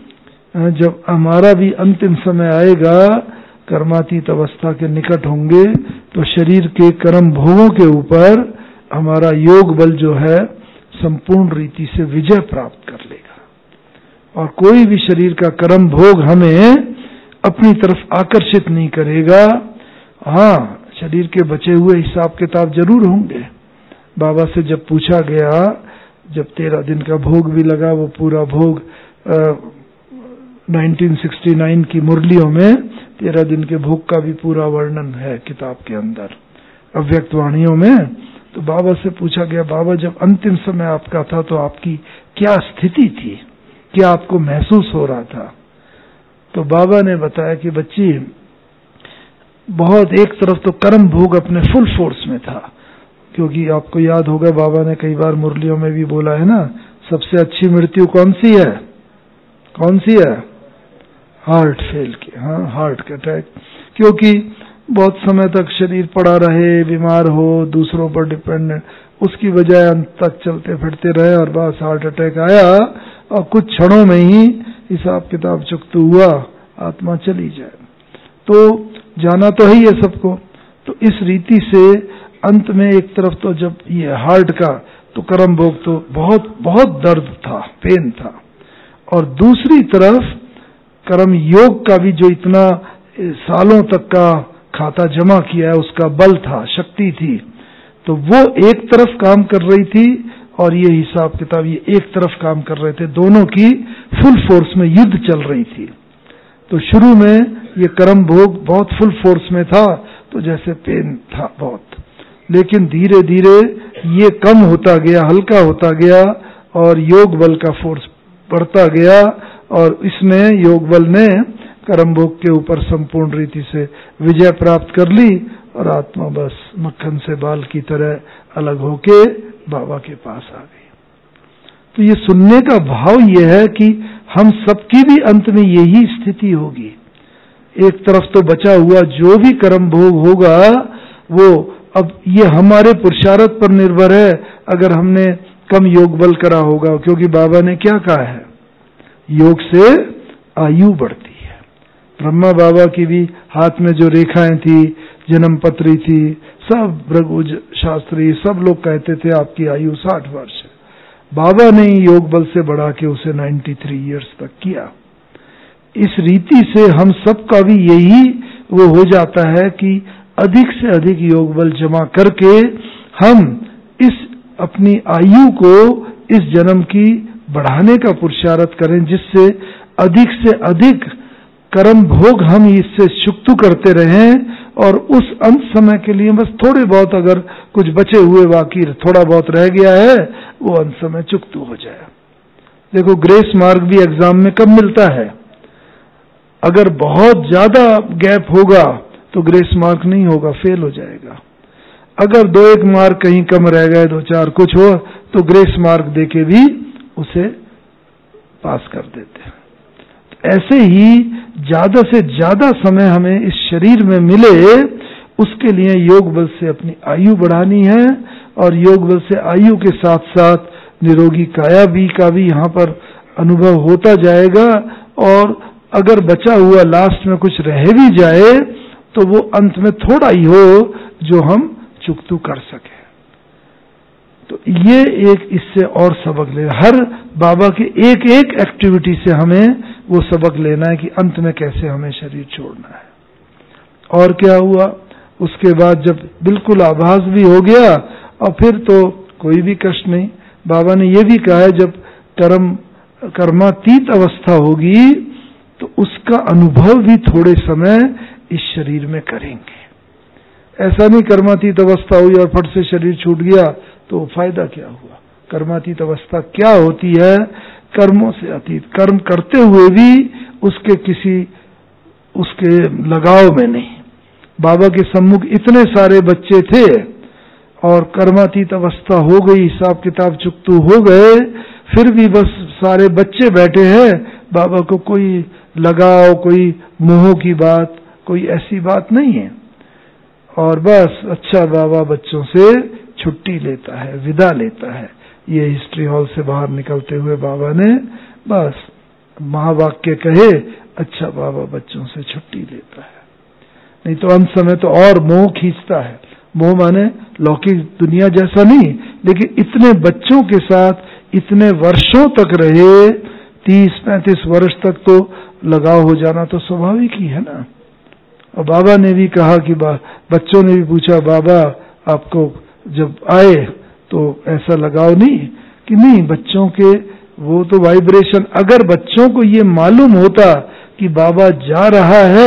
B: जब हमारा भी अंतिम समय आएगा, कर्मातीत अवस्था के निकट होंगे, तो शरीर के कर्म भोगों के ऊपर हमारा योग बल जो है संपूर्ण रीति से विजय प्राप्त कर लेगा और कोई भी शरीर का कर्म भोग हमें अपनी तरफ आकर्षित नहीं करेगा। हाँ, शरीर के बचे हुए हिसाब किताब जरूर होंगे। बाबा से जब पूछा गया, जब तेरह दिन का भोग भी लगा, वो पूरा भोग नाइनटीन सिक्सटी नाइन की मुरलियों में तेरह दिन के भोग का भी पूरा वर्णन है किताब के अंदर अव्यक्त वाणियों में। तो बाबा से पूछा गया, बाबा जब अंतिम समय आपका था तो आपकी क्या स्थिति थी, क्या आपको महसूस हो रहा था? तो बाबा ने बताया कि बच्ची, बहुत एक तरफ तो कर्म भोग अपने फुल फोर्स में था, क्योंकि आपको याद होगा बाबा ने कई बार मुरलियों में भी बोला है ना, सबसे अच्छी मृत्यु कौन सी है? कौन सी है? हार्ट फेल की, हाँ, हार्ट का अटैक। क्योंकि बहुत समय तक शरीर पड़ा रहे, बीमार हो, दूसरों पर डिपेंडेंट, उसकी बजाय अंत तक चलते फिरते रहे और बस हार्ट अटैक आया और कुछ क्षणों में ही हिसाब किताब चुकता हुआ आत्मा चली जाए। तो जाना तो है ही है सबको। तो इस रीति से अंत में एक तरफ तो जब ये हार्ट का तो कर्म भोग तो बहुत बहुत दर्द था, पेन था, और दूसरी तरफ कर्म योग का भी जो इतना सालों तक का खाता जमा किया है उसका बल था, शक्ति थी, तो वो एक तरफ काम कर रही थी और ये हिसाब किताब ये एक तरफ काम कर रहे थे, दोनों की फुल फोर्स में युद्ध चल रही थी। तो शुरू में ये कर्म भोग बहुत फुल फोर्स में था, तो जैसे पेन था बहुत, लेकिन धीरे धीरे ये कम होता गया, हल्का होता गया और योग बल का फोर्स बढ़ता गया और इसमें योग बल ने कर्म भोग के ऊपर संपूर्ण रीति से विजय प्राप्त कर ली और आत्मा बस मक्खन से बाल की तरह अलग होके बाबा के पास आ गई। तो ये सुनने का भाव ये है कि हम सबकी भी अंत में यही स्थिति होगी। एक तरफ तो बचा हुआ जो भी कर्म भोग होगा वो अब ये हमारे पुरुषार्थ पर निर्भर है अगर हमने कम योग बल करा होगा, क्योंकि बाबा ने क्या कहा है, योग से आयु बढ़ती है। ब्रह्मा बाबा की भी हाथ में जो रेखाएं थी, जन्म पत्री थी, सब भृगु शास्त्री सब लोग कहते थे आपकी आयु साठ वर्ष है। बाबा ने योग बल से बढ़ा के उसे तिरानवे इयर्स तक किया। इस रीति से हम सबका भी यही वो हो जाता है कि अधिक से अधिक योग बल जमा करके हम इस अपनी आयु को इस जन्म की बढ़ाने का पुरुषार्थ करें, जिससे अधिक से अधिक कर्म भोग हम इससे सुक्तु करते रहें और उस अंत समय के लिए बस थोड़े बहुत अगर कुछ बचे हुए बाकी थोड़ा बहुत रह गया है वो अंत समय चुक्तु हो जाए। देखो ग्रेस मार्क भी एग्जाम में कब मिलता है, अगर बहुत ज्यादा गैप होगा तो ग्रेस मार्क नहीं होगा, फेल हो जाएगा। अगर दो एक मार्क कहीं कम रह गए, दो चार कुछ हो, तो ग्रेस मार्क देके भी उसे पास कर देते हैं। ऐसे ही ज्यादा से ज्यादा समय हमें इस शरीर में मिले, उसके लिए योग बल से अपनी आयु बढ़ानी है और योग बल से आयु के साथ साथ निरोगी काया भी का भी यहाँ पर अनुभव होता जाएगा। और अगर बचा हुआ लास्ट में कुछ रह भी जाए तो वो अंत में थोड़ा ही हो जो हम चुकतू कर सके। तो ये एक इससे और सबक ले, हर बाबा के एक एक एक्टिविटी से हमें वो सबक लेना है कि अंत में कैसे हमें शरीर छोड़ना है। और क्या हुआ उसके बाद जब बिल्कुल आभास भी हो गया और फिर तो कोई भी कष्ट नहीं। बाबा ने ये भी कहा है जब कर्म कर्मातीत अवस्था होगी तो उसका अनुभव भी थोड़े समय इस शरीर में करेंगे। ऐसा नहीं कर्मातीत अवस्था हुई और फट से शरीर छूट गया तो फायदा क्या हुआ। कर्मातीत अवस्था क्या होती है, कर्मों से अतीत, कर्म करते हुए भी उसके किसी उसके लगाव में नहीं। बाबा के सम्मुख इतने सारे बच्चे थे और कर्मातीत अवस्था हो गई, हिसाब किताब चुकतू हो गए, फिर भी बस सारे बच्चे बैठे हैं, बाबा को कोई लगाव, कोई मोह की बात, कोई ऐसी बात नहीं है। और बस अच्छा बाबा बच्चों से छुट्टी लेता है, विदा लेता है। ये हिस्ट्री हॉल से बाहर निकलते हुए बाबा ने बस महावाक्य कहे, अच्छा बाबा बच्चों से छुट्टी लेता है। नहीं तो अंत समय तो और मोह खींचता है। मोह माने लौकिक दुनिया जैसा नहीं, लेकिन इतने बच्चों के साथ इतने वर्षों तक रहे, तीस पैंतीस वर्ष तक तो लगाव हो जाना तो स्वाभाविक ही है ना। और बाबा ने भी कहा कि बच्चों ने भी पूछा बाबा आपको जब आए तो ऐसा लगाव नहीं कि नहीं, बच्चों के वो तो वाइब्रेशन, अगर बच्चों को ये मालूम होता कि बाबा जा रहा है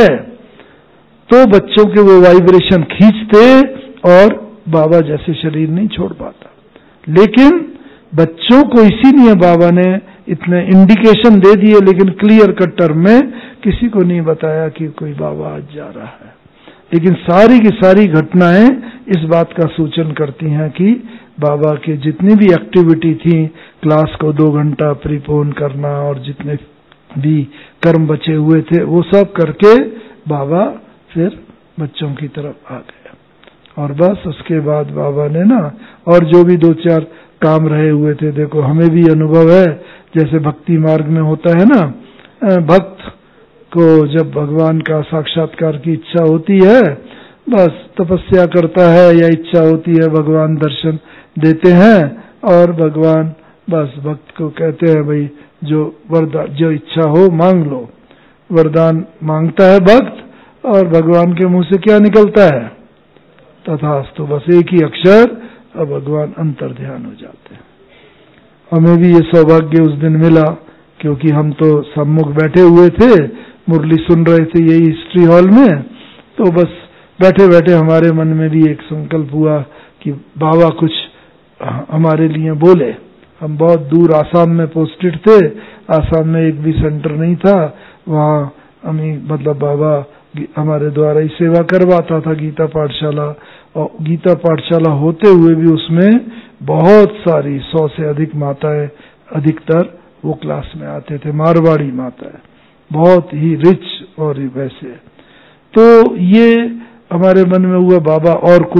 B: तो बच्चों के वो वाइब्रेशन खींचते और बाबा जैसे शरीर नहीं छोड़ पाता। लेकिन बच्चों को इसीलिए बाबा ने इतने इंडिकेशन दे दिए, लेकिन क्लियर कट टर्म में किसी को नहीं बताया कि कोई बाबा आज जा रहा है। लेकिन सारी की सारी घटनाएं इस बात का सूचन करती हैं कि बाबा की जितनी भी एक्टिविटी थी, क्लास को दो घंटा प्रीपोन करना और जितने भी कर्म बचे हुए थे वो सब करके बाबा फिर बच्चों की तरफ आ गए। और बस उसके बाद बाबा ने ना और जो भी दो चार काम रहे हुए थे, देखो हमें भी अनुभव है, जैसे भक्ति मार्ग में होता है ना, भक्त को जब भगवान का साक्षात्कार की इच्छा होती है, बस तपस्या करता है या इच्छा होती है, भगवान दर्शन देते हैं और भगवान बस भक्त को कहते हैं भाई जो वरदान जो इच्छा हो मांग लो। वरदान मांगता है भक्त और भगवान के मुंह से क्या निकलता है, तथास्तु, बस एक ही अक्षर और भगवान अंतर ध्यान हो जाते हैं। हमें भी ये सौभाग्य उस दिन मिला क्योंकि हम तो सम्मुख बैठे हुए थे, मुरली सुन रहे थे यही हिस्ट्री हॉल में, तो बस बैठे बैठे हमारे मन में भी एक संकल्प हुआ कि बाबा कुछ हमारे लिए बोले। हम बहुत दूर आसाम में पोस्टेड थे, आसाम में एक भी सेंटर नहीं था, वहाँ हमें मतलब बाबा हमारे द्वारा ही सेवा करवाता था गीता पाठशाला, और गीता पाठशाला होते हुए भी उसमें बहुत सारी सौ से अधिक माताएं अधिकतर वो क्लास में आते थे, मारवाड़ी माताएं, बहुत ही रिच और वैसे। तो ये हमारे मन में हुआ बाबा और कुछ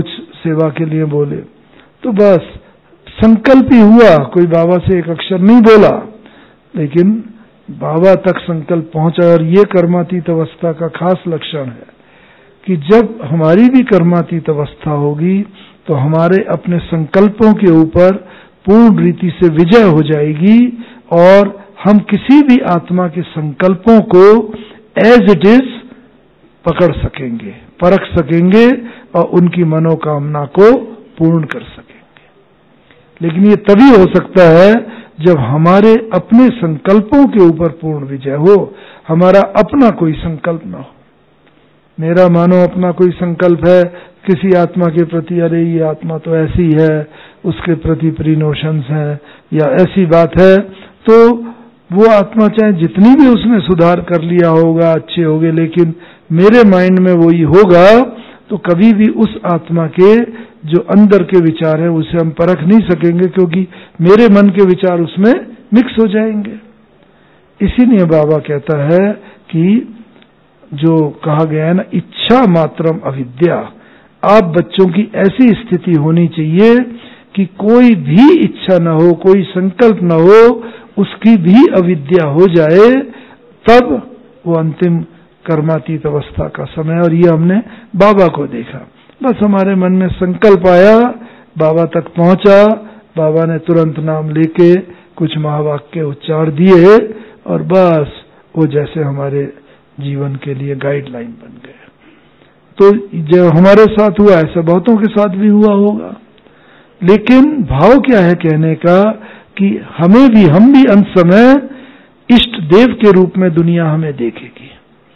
B: सेवा के लिए बोले, तो बस संकल्प ही हुआ, कोई बाबा से एक अक्षर नहीं बोला, लेकिन बाबा तक संकल्प पहुंचा। और ये कर्मातीत अवस्था का खास लक्षण है कि जब हमारी भी कर्मातीत अवस्था होगी तो हमारे अपने संकल्पों के ऊपर पूर्ण रीति से विजय हो जाएगी और हम किसी भी आत्मा के संकल्पों को एज इट इज पकड़ सकेंगे, परख सकेंगे और उनकी मनोकामना को पूर्ण कर सकेंगे। लेकिन ये तभी हो सकता है जब हमारे अपने संकल्पों के ऊपर पूर्ण विजय हो, हमारा अपना कोई संकल्प ना हो। मेरा मानो अपना कोई संकल्प है किसी आत्मा के प्रति, अरे ये आत्मा तो ऐसी है, उसके प्रति प्रीनोशंस हैं या ऐसी बात है, तो वो आत्मा चाहे जितनी भी उसने सुधार कर लिया होगा, अच्छे होंगे, लेकिन मेरे माइंड में वही होगा, तो कभी भी उस आत्मा के जो अंदर के विचार है उसे हम परख नहीं सकेंगे, क्योंकि मेरे मन के विचार उसमें मिक्स हो जाएंगे। इसीलिए बाबा कहता है कि जो कहा गया है ना, इच्छा मात्रम अविद्या, आप बच्चों की ऐसी स्थिति होनी चाहिए कि कोई भी इच्छा न हो, कोई संकल्प न हो, उसकी भी अविद्या हो जाए, तब वो अंतिम कर्मातीत अवस्था का समय। और ये हमने बाबा को देखा, बस हमारे मन में संकल्प आया, बाबा तक पहुंचा, बाबा ने तुरंत नाम लेके कुछ महावाक्य उच्चार दिए और बस वो जैसे हमारे जीवन के लिए गाइडलाइन बन गए। तो जो हमारे साथ हुआ ऐसा बहुतों के साथ भी हुआ होगा। लेकिन भाव क्या है कहने का कि हमें भी, हम भी अंत समय इष्ट देव के रूप में दुनिया हमें देखेगी।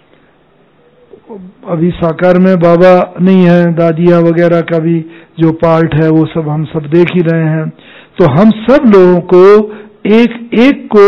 B: अभी साकार में बाबा नहीं है, दादियां वगैरह का भी जो पार्ट है वो सब हम सब देख ही रहे हैं। तो हम सब लोगों को एक एक को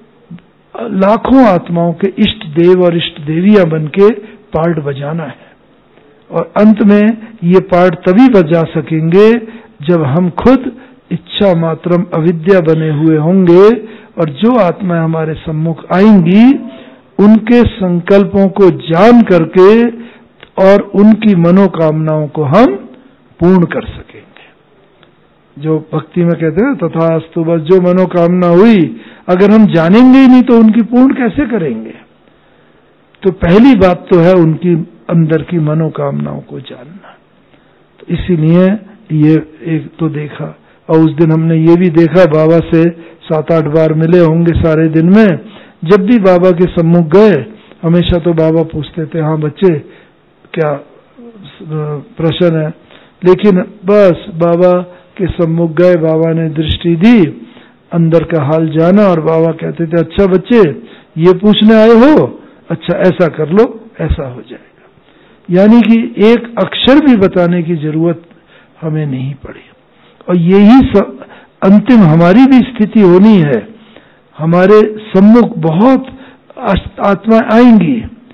B: लाखों आत्माओं के इष्ट देव और इष्ट देवियां बन के पार्ट बजाना है। और अंत में ये पार्ट तभी बजा सकेंगे जब हम खुद इच्छा मात्रम अविद्या बने हुए होंगे और जो आत्माएं हमारे सम्मुख आएंगी उनके संकल्पों को जान करके और उनकी मनोकामनाओं को हम पूर्ण कर सकेंगे। जो भक्ति में कहते हैं तथास्तु, बस जो मनोकामना हुई, अगर हम जानेंगे ही नहीं तो उनकी पूर्ण कैसे करेंगे। तो पहली बात तो है उनकी अंदर की मनोकामनाओं को जानना। तो इसीलिए ये एक तो देखा, और उस दिन हमने ये भी देखा, बाबा से सात आठ बार मिले होंगे सारे दिन में। जब भी बाबा के सम्मुख गए हमेशा तो बाबा पूछते थे, हाँ बच्चे क्या प्रश्न है, लेकिन बस बाबा के सम्मुख गए, बाबा ने दृष्टि दी, अंदर का हाल जाना और बाबा कहते थे, अच्छा बच्चे ये पूछने आए हो, अच्छा ऐसा कर लो, ऐसा हो जाएगा। यानी कि एक अक्षर भी बताने की जरूरत हमें नहीं पड़ी। और यही सब अंतिम हमारी भी स्थिति होनी है। हमारे सम्मुख बहुत आत्माएं आएंगी,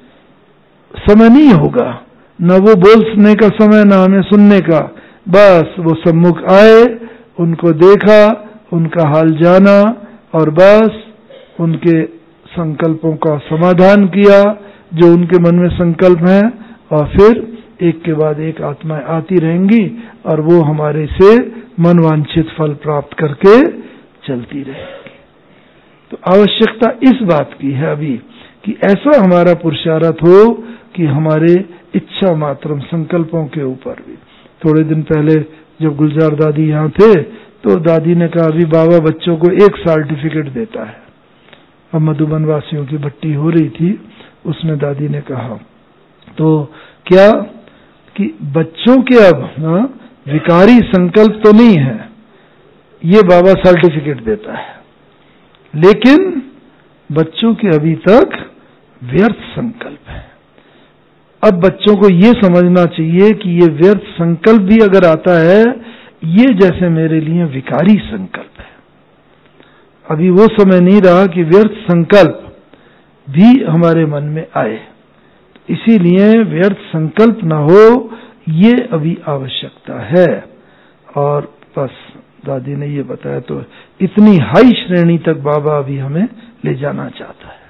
B: समय नहीं होगा, न वो बोलने का समय न हमें सुनने का, बस वो सम्मुख आए, उनको देखा, उनका हाल जाना और बस उनके संकल्पों का समाधान किया जो उनके मन में संकल्प हैं, और फिर एक के बाद एक आत्माएं आती रहेंगी और वो हमारे से मनवांछित फल प्राप्त करके चलती रहेंगी। तो आवश्यकता इस बात की है अभी कि ऐसा हमारा पुरुषार्थ हो कि हमारे इच्छा मात्रम संकल्पों के ऊपर भी। थोड़े दिन पहले जब गुलजार दादी यहाँ थे तो दादी ने कहा, अभी बाबा बच्चों को एक सर्टिफिकेट देता है। अब मधुबन वासियों की भट्टी हो रही थी, उसमें दादी ने कहा तो क्या कि बच्चों के अब ना विकारी संकल्प तो नहीं है, ये बाबा सर्टिफिकेट देता है, लेकिन बच्चों के अभी तक व्यर्थ संकल्प है। अब बच्चों को ये समझना चाहिए कि ये व्यर्थ संकल्प भी अगर आता है, ये जैसे मेरे लिए विकारी संकल्प है। अभी वो समय नहीं रहा कि व्यर्थ संकल्प भी हमारे मन में आए, इसीलिए व्यर्थ संकल्प न हो, ये अभी आवश्यकता है। और बस दादी ने ये बताया, तो इतनी हाई श्रेणी तक बाबा अभी हमें ले जाना चाहता है।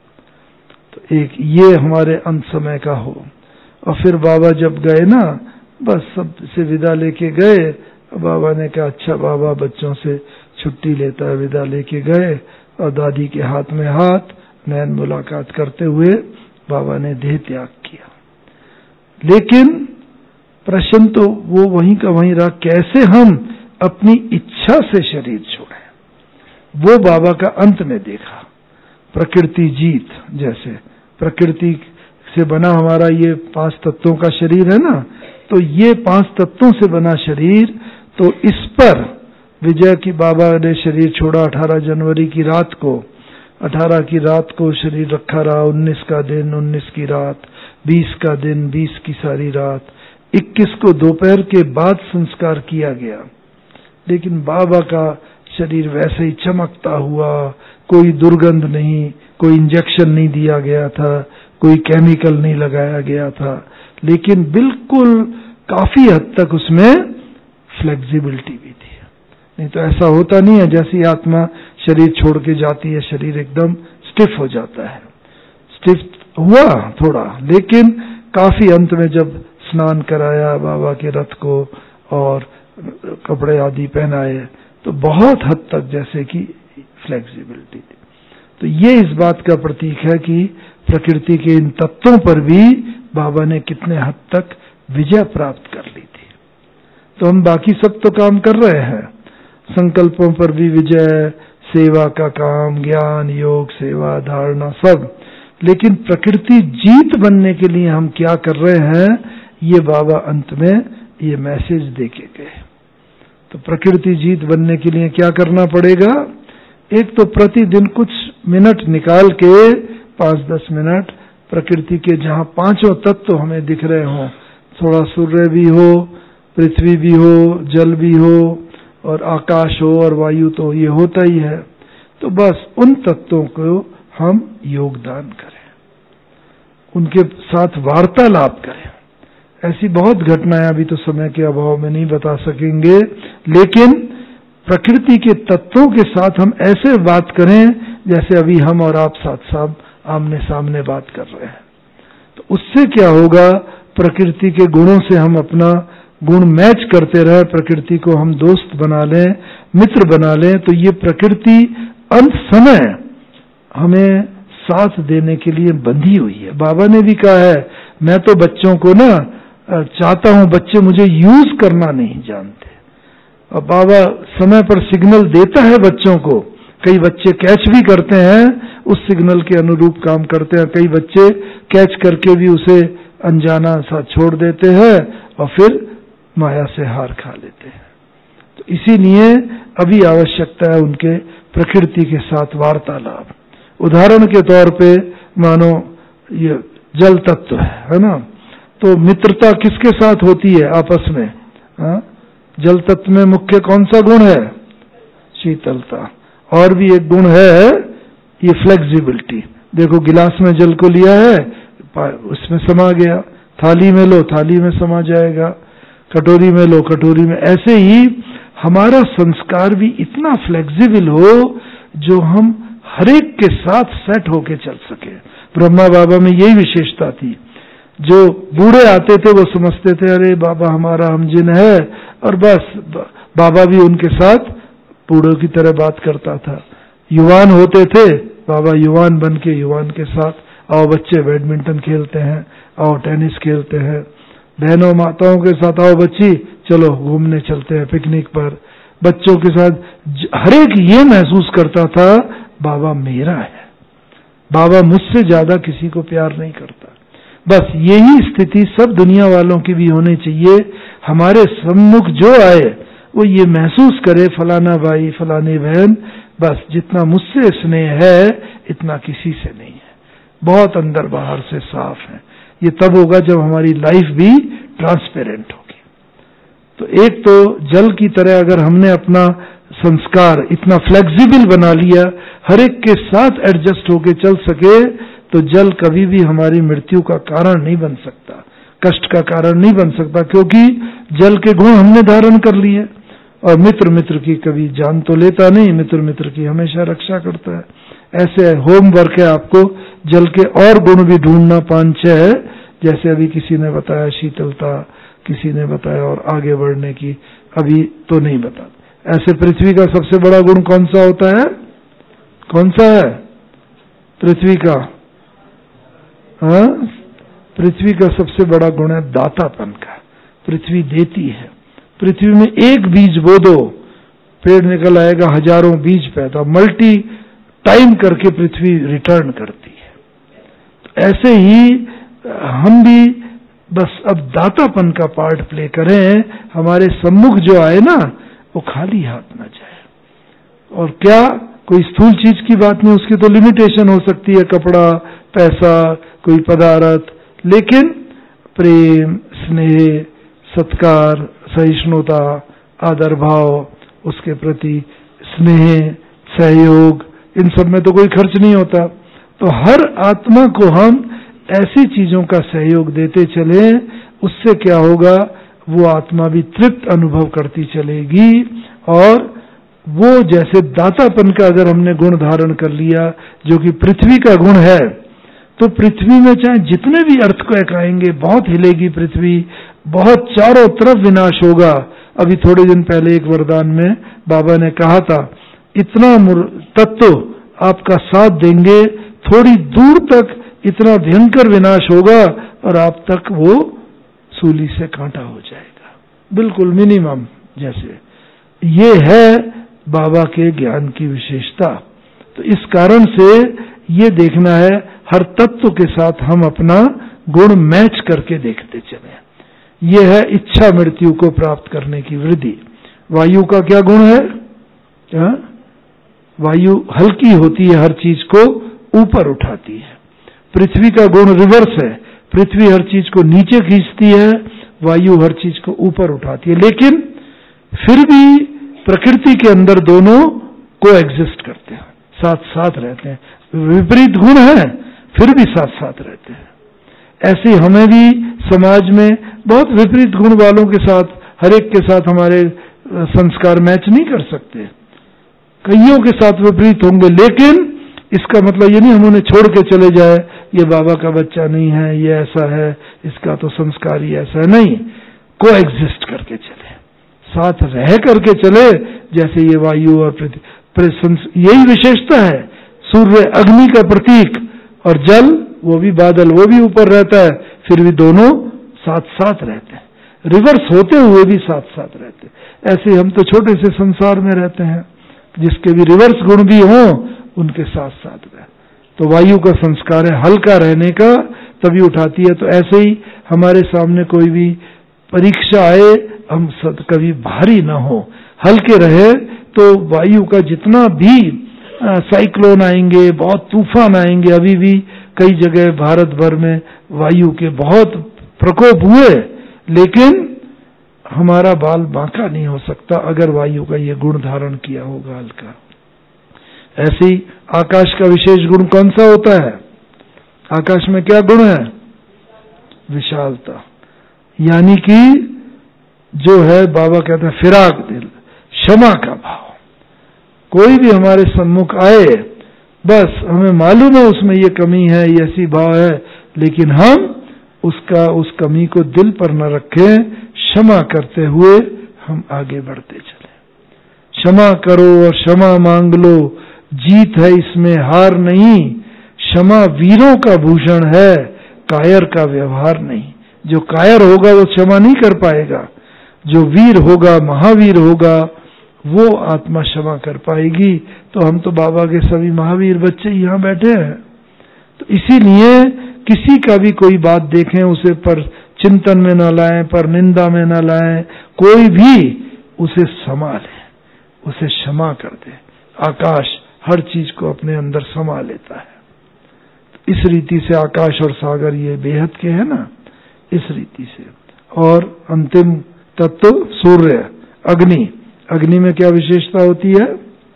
B: तो एक ये हमारे अंत समय का हो। और फिर बाबा जब गए ना बस सब से विदा लेके गए। बाबा ने कहा अच्छा बाबा बच्चों से छुट्टी लेता है, विदा लेके गए और दादी के हाथ में हाथ नैन मुलाकात करते हुए बाबा ने देह त्याग किया। लेकिन प्रश्न तो वो वहीं का वहीं रहा, कैसे हम अपनी इच्छा से शरीर छोड़ें। वो बाबा का अंत में देखा। प्रकृति जीत, जैसे प्रकृति से बना हमारा ये पांच तत्वों का शरीर है ना, तो ये पांच तत्वों से बना शरीर, तो इस पर विजय की बाबा ने शरीर छोड़ा अठारह जनवरी की रात को। अठारह की रात को शरीर रखा रहा, उन्नीस का दिन, उन्नीस की रात, बीस का दिन, बीस की सारी रात, इक्कीस को दोपहर के बाद संस्कार किया गया। लेकिन बाबा का शरीर वैसे ही चमकता हुआ, कोई दुर्गंध नहीं, कोई इंजेक्शन नहीं दिया गया था, कोई केमिकल नहीं लगाया गया था, लेकिन बिल्कुल काफी हद तक उसमें फ्लेक्सिबिलिटी भी थी। नहीं तो ऐसा होता नहीं है जैसी आत्मा शरीर छोड़ के जाती है शरीर एकदम स्टिफ हो जाता है। स्टिफ हुआ थोड़ा, लेकिन काफी अंत में जब स्नान कराया बाबा के रथ को और कपड़े आदि पहनाए तो बहुत हद तक जैसे कि फ्लेक्सिबिलिटी थी। तो ये इस बात का प्रतीक है कि प्रकृति के इन तत्वों पर भी बाबा ने कितने हद तक विजय प्राप्त कर ली थी। तो हम बाकी सब तो काम कर रहे हैं, संकल्पों पर भी विजय, सेवा का काम, ज्ञान, योग, सेवा, धारणा सब, लेकिन प्रकृति जीत बनने के लिए हम क्या कर रहे हैं, ये बाबा अंत में ये मैसेज देके गए। तो प्रकृति जीत बनने के लिए क्या करना पड़ेगा? एक तो प्रतिदिन कुछ मिनट निकाल के, पांच दस मिनट, प्रकृति के जहां पांचों तत्व हमें दिख रहे हों, थोड़ा सूर्य भी हो, पृथ्वी भी हो, जल भी हो और आकाश हो और वायु तो ये होता ही है, तो बस उन तत्वों को हम योगदान करें, उनके साथ वार्तालाप करें। ऐसी बहुत घटनाएं अभी तो समय के अभाव में नहीं बता सकेंगे, लेकिन प्रकृति के तत्वों के साथ हम ऐसे बात करें जैसे अभी हम और आप साथ साथ आमने सामने बात कर रहे हैं। तो उससे क्या होगा, प्रकृति के गुणों से हम अपना गुण मैच करते रहे, प्रकृति को हम दोस्त बना लें, मित्र बना लें, तो ये प्रकृति अंत समय हमें साथ देने के लिए बंधी हुई है। बाबा ने भी कहा है, मैं तो बच्चों को ना चाहता हूं, बच्चे मुझे यूज करना नहीं जानते। और बाबा समय पर सिग्नल देता है बच्चों को, कई बच्चे कैच भी करते हैं, उस सिग्नल के अनुरूप काम करते हैं, कई बच्चे कैच करके भी उसे अनजाना सा छोड़ देते हैं और फिर माया से हार खा लेते हैं। तो इसीलिए अभी आवश्यकता है उनके प्रकृति के साथ वार्तालाप। उदाहरण के तौर पे मानो ये जल तत्व है, है ना, तो मित्रता किसके साथ होती है आपस में? हा? जल तत्व में मुख्य कौन सा गुण है? शीतलता। और भी एक गुण है ये फ्लेक्सिबिलिटी। देखो गिलास में जल को लिया है, उसमें समा गया, थाली में लो थाली में समा जाएगा, कटोरी में लो कटोरी में। ऐसे ही हमारा संस्कार भी इतना फ्लेक्सिबल हो जो हम हरेक के साथ सेट होके चल सके। ब्रह्मा बाबा में यही विशेषता थी। जो बूढ़े आते थे वो समझते थे अरे बाबा हमारा हमजिन है, और बस बाबा भी उनके साथ बूढ़ों की तरह बात करता था। युवान होते थे, बाबा युवान बन के युवान के साथ, आओ बच्चे बैडमिंटन खेलते हैं, आओ टेनिस खेलते हैं, बहनों माताओं के साथ आओ बच्ची चलो घूमने चलते हैं पिकनिक पर। बच्चों के साथ हर एक ये महसूस करता था बाबा मेरा है, बाबा मुझसे ज्यादा किसी को प्यार नहीं करता। बस यही स्थिति सब दुनिया वालों की भी होनी चाहिए। हमारे सम्मुख जो आए वो ये महसूस करे फलाना भाई फलानी बहन, बस जितना मुझसे स्नेह है इतना किसी से नहीं है, बहुत अंदर बाहर से साफ है। ये तब होगा जब हमारी लाइफ भी ट्रांसपेरेंट होगी। तो एक तो जल की तरह अगर हमने अपना संस्कार इतना फ्लेक्सिबल बना लिया, हर एक के साथ एडजस्ट होके चल सके, तो जल कभी भी हमारी मृत्यु का कारण नहीं बन सकता, कष्ट का कारण नहीं बन सकता, क्योंकि जल के गुण हमने धारण कर लिए। और मित्र मित्र की कभी जान तो लेता नहीं, मित्र मित्र की हमेशा रक्षा करता है। ऐसे होमवर्क है आपको जल के और गुण भी ढूंढना, पांच छह, जैसे अभी किसी ने बताया शीतलता, किसी ने बताया, और आगे बढ़ने की अभी तो नहीं बता। ऐसे पृथ्वी का सबसे बड़ा गुण कौन सा होता है? कौन सा है पृथ्वी का? हाँ, पृथ्वी का सबसे बड़ा गुण है दातापन का। पृथ्वी देती है। पृथ्वी में एक बीज बो दो, पेड़ निकल आएगा, हजारों बीज पैदा, मल्टी टाइम करके पृथ्वी रिटर्न करती है। तो ऐसे ही हम भी बस अब दातापन का पार्ट प्ले करें, हमारे सम्मुख जो आए ना वो खाली हाथ ना जाए। और क्या कोई स्थूल चीज की बात नहीं, उसकी तो लिमिटेशन हो सकती है, कपड़ा, पैसा, कोई पदार्थ, लेकिन प्रेम, स्नेह, सत्कार, सहिष्णुता, आदर भाव, उसके प्रति स्नेह, सहयोग, इन सब में तो कोई खर्च नहीं होता। तो हर आत्मा को हम ऐसी चीजों का सहयोग देते चले, उससे क्या होगा, वो आत्मा भी तृप्त अनुभव करती चलेगी। और वो जैसे दातापन का अगर हमने गुण धारण कर लिया, जो कि पृथ्वी का गुण है, तो पृथ्वी में चाहे जितने भी अर्थक्वेक आएंगे, बहुत हिलेगी पृथ्वी, बहुत चारों तरफ विनाश होगा। अभी थोड़े दिन पहले एक वरदान में बाबा ने कहा था, इतना तत्व आपका साथ देंगे, थोड़ी दूर तक इतना भयंकर विनाश होगा और आप तक वो सूली से कांटा हो जाएगा, बिल्कुल मिनिमम जैसे। ये है बाबा के ज्ञान की विशेषता। तो इस कारण से ये देखना है, हर तत्व के साथ हम अपना गुण मैच करके देखते चले। ये है इच्छा मृत्यु को प्राप्त करने की वृद्धि। वायु का क्या गुण है? क्या? वायु हल्की होती है, हर चीज को ऊपर उठाती है। पृथ्वी का गुण रिवर्स है, पृथ्वी हर चीज को नीचे खींचती है, वायु हर चीज को ऊपर उठाती है। लेकिन फिर भी प्रकृति के अंदर दोनों को एग्जिस्ट करते हैं, साथ साथ रहते हैं। विपरीत गुण है, फिर भी साथ साथ रहते हैं। ऐसे हमें भी समाज में बहुत विपरीत गुण वालों के साथ, हर एक के साथ हमारे संस्कार मैच नहीं कर सकते, कईयों के साथ विपरीत होंगे। लेकिन इसका मतलब ये नहीं हम उन्हें छोड़ के चले जाए, ये बाबा का बच्चा नहीं है, ये ऐसा है, इसका तो संस्कार ही ऐसा है। नहीं, को एग्जिस्ट करके चले, साथ रह करके चले, जैसे ये वायु और पृथ्वी, यही विशेषता है। सूर्य अग्नि का प्रतीक, और जल वो भी बादल, वो भी ऊपर रहता है, फिर भी दोनों साथ साथ रहते हैं, रिवर्स होते हुए भी साथ साथ रहते हैं। ऐसे हम तो छोटे से संसार में रहते हैं, जिसके भी रिवर्स गुण भी हों उनके साथ साथ रहे। तो वायु का संस्कार है हल्का रहने का, तभी उठाती है। तो ऐसे ही हमारे सामने कोई भी परीक्षा आए, हम सद कभी भारी ना हो, हल्के रहे। तो वायु का जितना भी साइक्लोन आएंगे, बहुत तूफान आएंगे, अभी भी कई जगह भारत भर में वायु के बहुत प्रकोप हुए, लेकिन हमारा बाल बांका नहीं हो सकता अगर वायु का ये गुण धारण किया होगा हल्का। ऐसे ही आकाश का विशेष गुण कौन सा होता है? आकाश में क्या गुण है? विशालता, यानी कि जो है बाबा कहते हैं फिराक दिल, क्षमा का भाव। कोई भी हमारे सम्मुख आए, बस हमें मालूम है उसमें ये कमी है, ये ऐसी भाव है, लेकिन हम उसका उस कमी को दिल पर न रखें, क्षमा करते हुए हम आगे बढ़ते चले। क्षमा करो और क्षमा मांग लो, जीत है इसमें हार नहीं। क्षमा वीरों का भूषण है, कायर का व्यवहार नहीं। जो कायर होगा वो क्षमा नहीं कर पाएगा, जो वीर होगा, महावीर होगा, वो आत्मा क्षमा कर पाएगी। तो हम तो बाबा के सभी महावीर बच्चे यहाँ बैठे हैं। तो इसीलिए किसी का भी कोई बात देखें, उसे पर चिंतन में न लाएं, पर निंदा में न लाएं, कोई भी उसे संभाले, उसे क्षमा कर दे। आकाश हर चीज को अपने अंदर समा लेता है। तो इस रीति से आकाश और सागर ये बेहद के है ना, इस रीति से। और अंतिम तत्व सूर्य, अग्नि। अग्नि में क्या विशेषता होती है?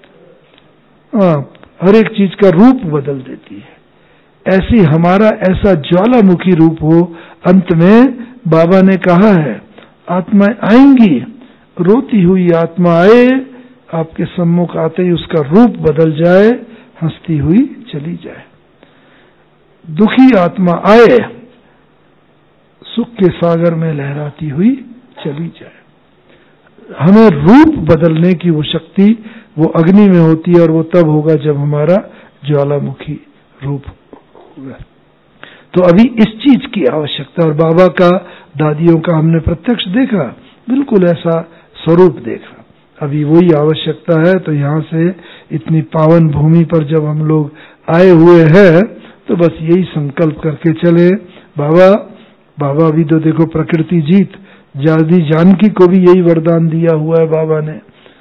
B: आ, हर एक चीज का रूप बदल देती है। ऐसी हमारा ऐसा ज्वालामुखी रूप हो। अंत में बाबा ने कहा है, आत्माएं आएंगी, रोती हुई आत्मा आए, आपके सम्मुख आते ही उसका रूप बदल जाए, हंसती हुई चली जाए। दुखी आत्मा आए, सुख के सागर में लहराती हुई चली जाए। हमें रूप बदलने की वो शक्ति वो अग्नि में होती है, और वो तब होगा जब हमारा ज्वालामुखी रूप होगा। तो अभी इस चीज की आवश्यकता, और बाबा का, दादियों का हमने प्रत्यक्ष देखा, बिल्कुल ऐसा स्वरूप देखा। अभी वही आवश्यकता है। तो यहाँ से इतनी पावन भूमि पर जब हम लोग आए हुए हैं तो बस यही संकल्प करके चले। बाबा बाबा भी तो देखो प्रकृति जीत, दादी जानकी को भी यही वरदान दिया हुआ है बाबा ने।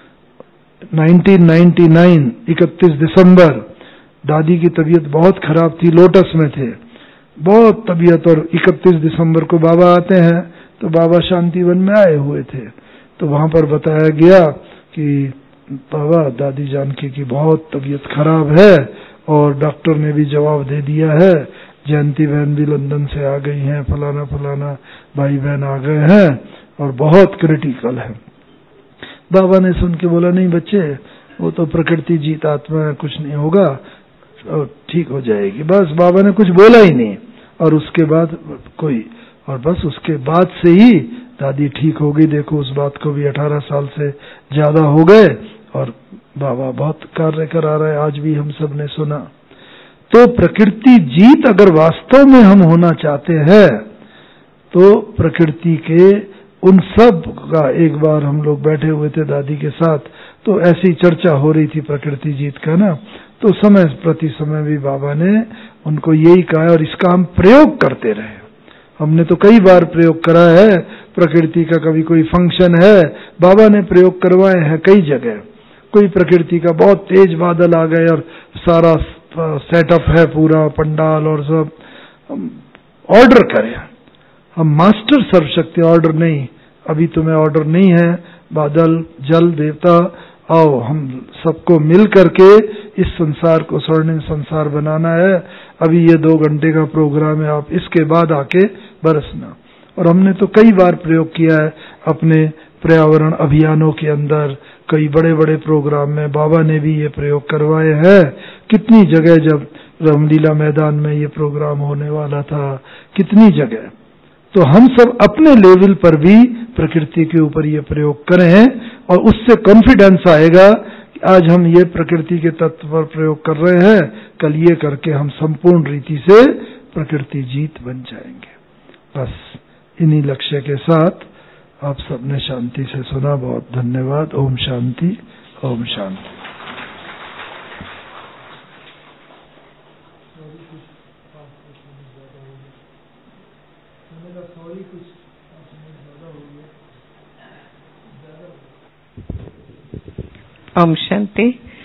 B: नाइनटीन नाइंटी नाइन इकतीस दिसंबर, दादी की तबीयत बहुत खराब थी, लोटस में थे, बहुत तबीयत, और इकतीस दिसंबर को बाबा आते हैं। तो बाबा शांतिवन में आए हुए थे, तो वहां पर बताया गया कि बाबा दादी जानकी की बहुत तबीयत खराब है, और डॉक्टर ने भी जवाब दे दिया है, जयंती बहन भी लंदन से आ गई हैं, फलाना फलाना भाई बहन आ गए हैं, और बहुत क्रिटिकल है। बाबा ने सुन के बोला, नहीं बच्चे, वो तो प्रकृति जीत आत्मा है, कुछ नहीं होगा, और ठीक हो जाएगी। बस बाबा ने कुछ बोला ही नहीं, और उसके बाद कोई, और बस उसके बाद से ही दादी ठीक हो गई। देखो उस बात को भी अठारह साल से ज्यादा हो गए, और बाबा बहुत कार्य करा रहे हैं, आज भी हम सब ने सुना। तो प्रकृति जीत अगर वास्तव में हम होना चाहते हैं तो प्रकृति के उन सब का, एक बार हम लोग बैठे हुए थे दादी के साथ, तो ऐसी चर्चा हो रही थी प्रकृति जीत का ना, तो समय प्रति समय भी बाबा ने उनको यही कहा, और इसका हम प्रयोग करते रहे। हमने तो कई बार प्रयोग करा है प्रकृति का। कभी कोई फंक्शन है, बाबा ने प्रयोग करवाए हैं कई जगह। कोई प्रकृति का बहुत तेज बादल आ गए और सारा सेटअप है पूरा पंडाल और सब, ऑर्डर करें हम। मास्टर सर्वशक्ति ऑर्डर नहीं, अभी तुम्हें ऑर्डर नहीं है, बादल जल देवता आओ, हम सबको मिल करके इस संसार को स्वर्णिम संसार बनाना है। अभी ये दो घंटे का प्रोग्राम है, आप इसके बाद आके बरसना। और हमने तो कई बार प्रयोग किया है अपने पर्यावरण अभियानों के अंदर, कई बड़े बड़े प्रोग्राम में बाबा ने भी ये प्रयोग करवाए हैं। कितनी जगह जब रामलीला मैदान में ये प्रोग्राम होने वाला था, कितनी जगह। तो हम सब अपने लेवल पर भी प्रकृति के ऊपर ये प्रयोग करें, और उससे कॉन्फिडेंस आएगा कि आज हम ये प्रकृति के तत्व पर प्रयोग कर रहे हैं, कल ये करके हम संपूर्ण रीति से प्रकृति जीत बन जाएंगे। बस इन्हीं लक्ष्य के साथ आप सबने शांति से सुना, बहुत धन्यवाद। ओम शांति, ओम शांति।
A: ओम शांति।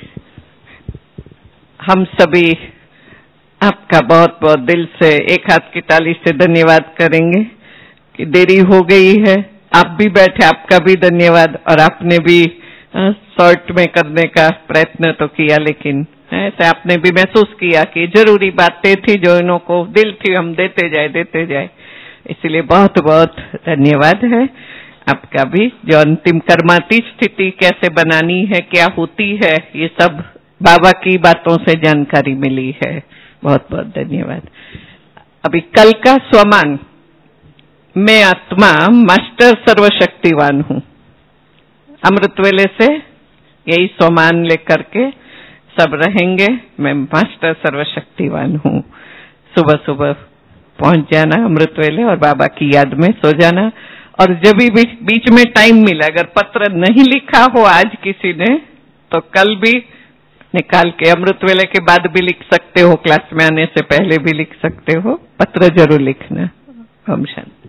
A: हम सभी आपका बहुत बहुत दिल से एक हाथ की ताली से धन्यवाद करेंगे कि देरी हो गई है। आप भी बैठे, आपका भी धन्यवाद। और आपने भी शॉर्ट में करने का प्रयत्न तो किया, लेकिन ऐसे आपने भी महसूस किया कि जरूरी बातें थी जो इन्हों को दिल थी, हम देते जाए देते जाए। इसलिए बहुत बहुत धन्यवाद है आपका भी। जो अंतिम कर्माती स्थिति कैसे बनानी है, क्या होती है, ये सब बाबा की बातों से जानकारी मिली है। बहुत बहुत धन्यवाद। अभी कल का स्वमान, मैं आत्मा मास्टर सर्वशक्तिवान हूँ। अमृत वेले से यही स्वमान लेकर के सब रहेंगे। मैं मास्टर सर्वशक्तिवान हूँ। सुबह सुबह पहुंच जाना अमृत वेले और बाबा की याद में सो जाना। और जब भी बीच में टाइम मिला, अगर पत्र नहीं लिखा हो आज किसी ने, तो कल भी निकाल के अमृत वेले के बाद भी लिख सकते हो, क्लास में आने से पहले भी लिख सकते हो, पत्र जरूर लिखना। ओम शांति।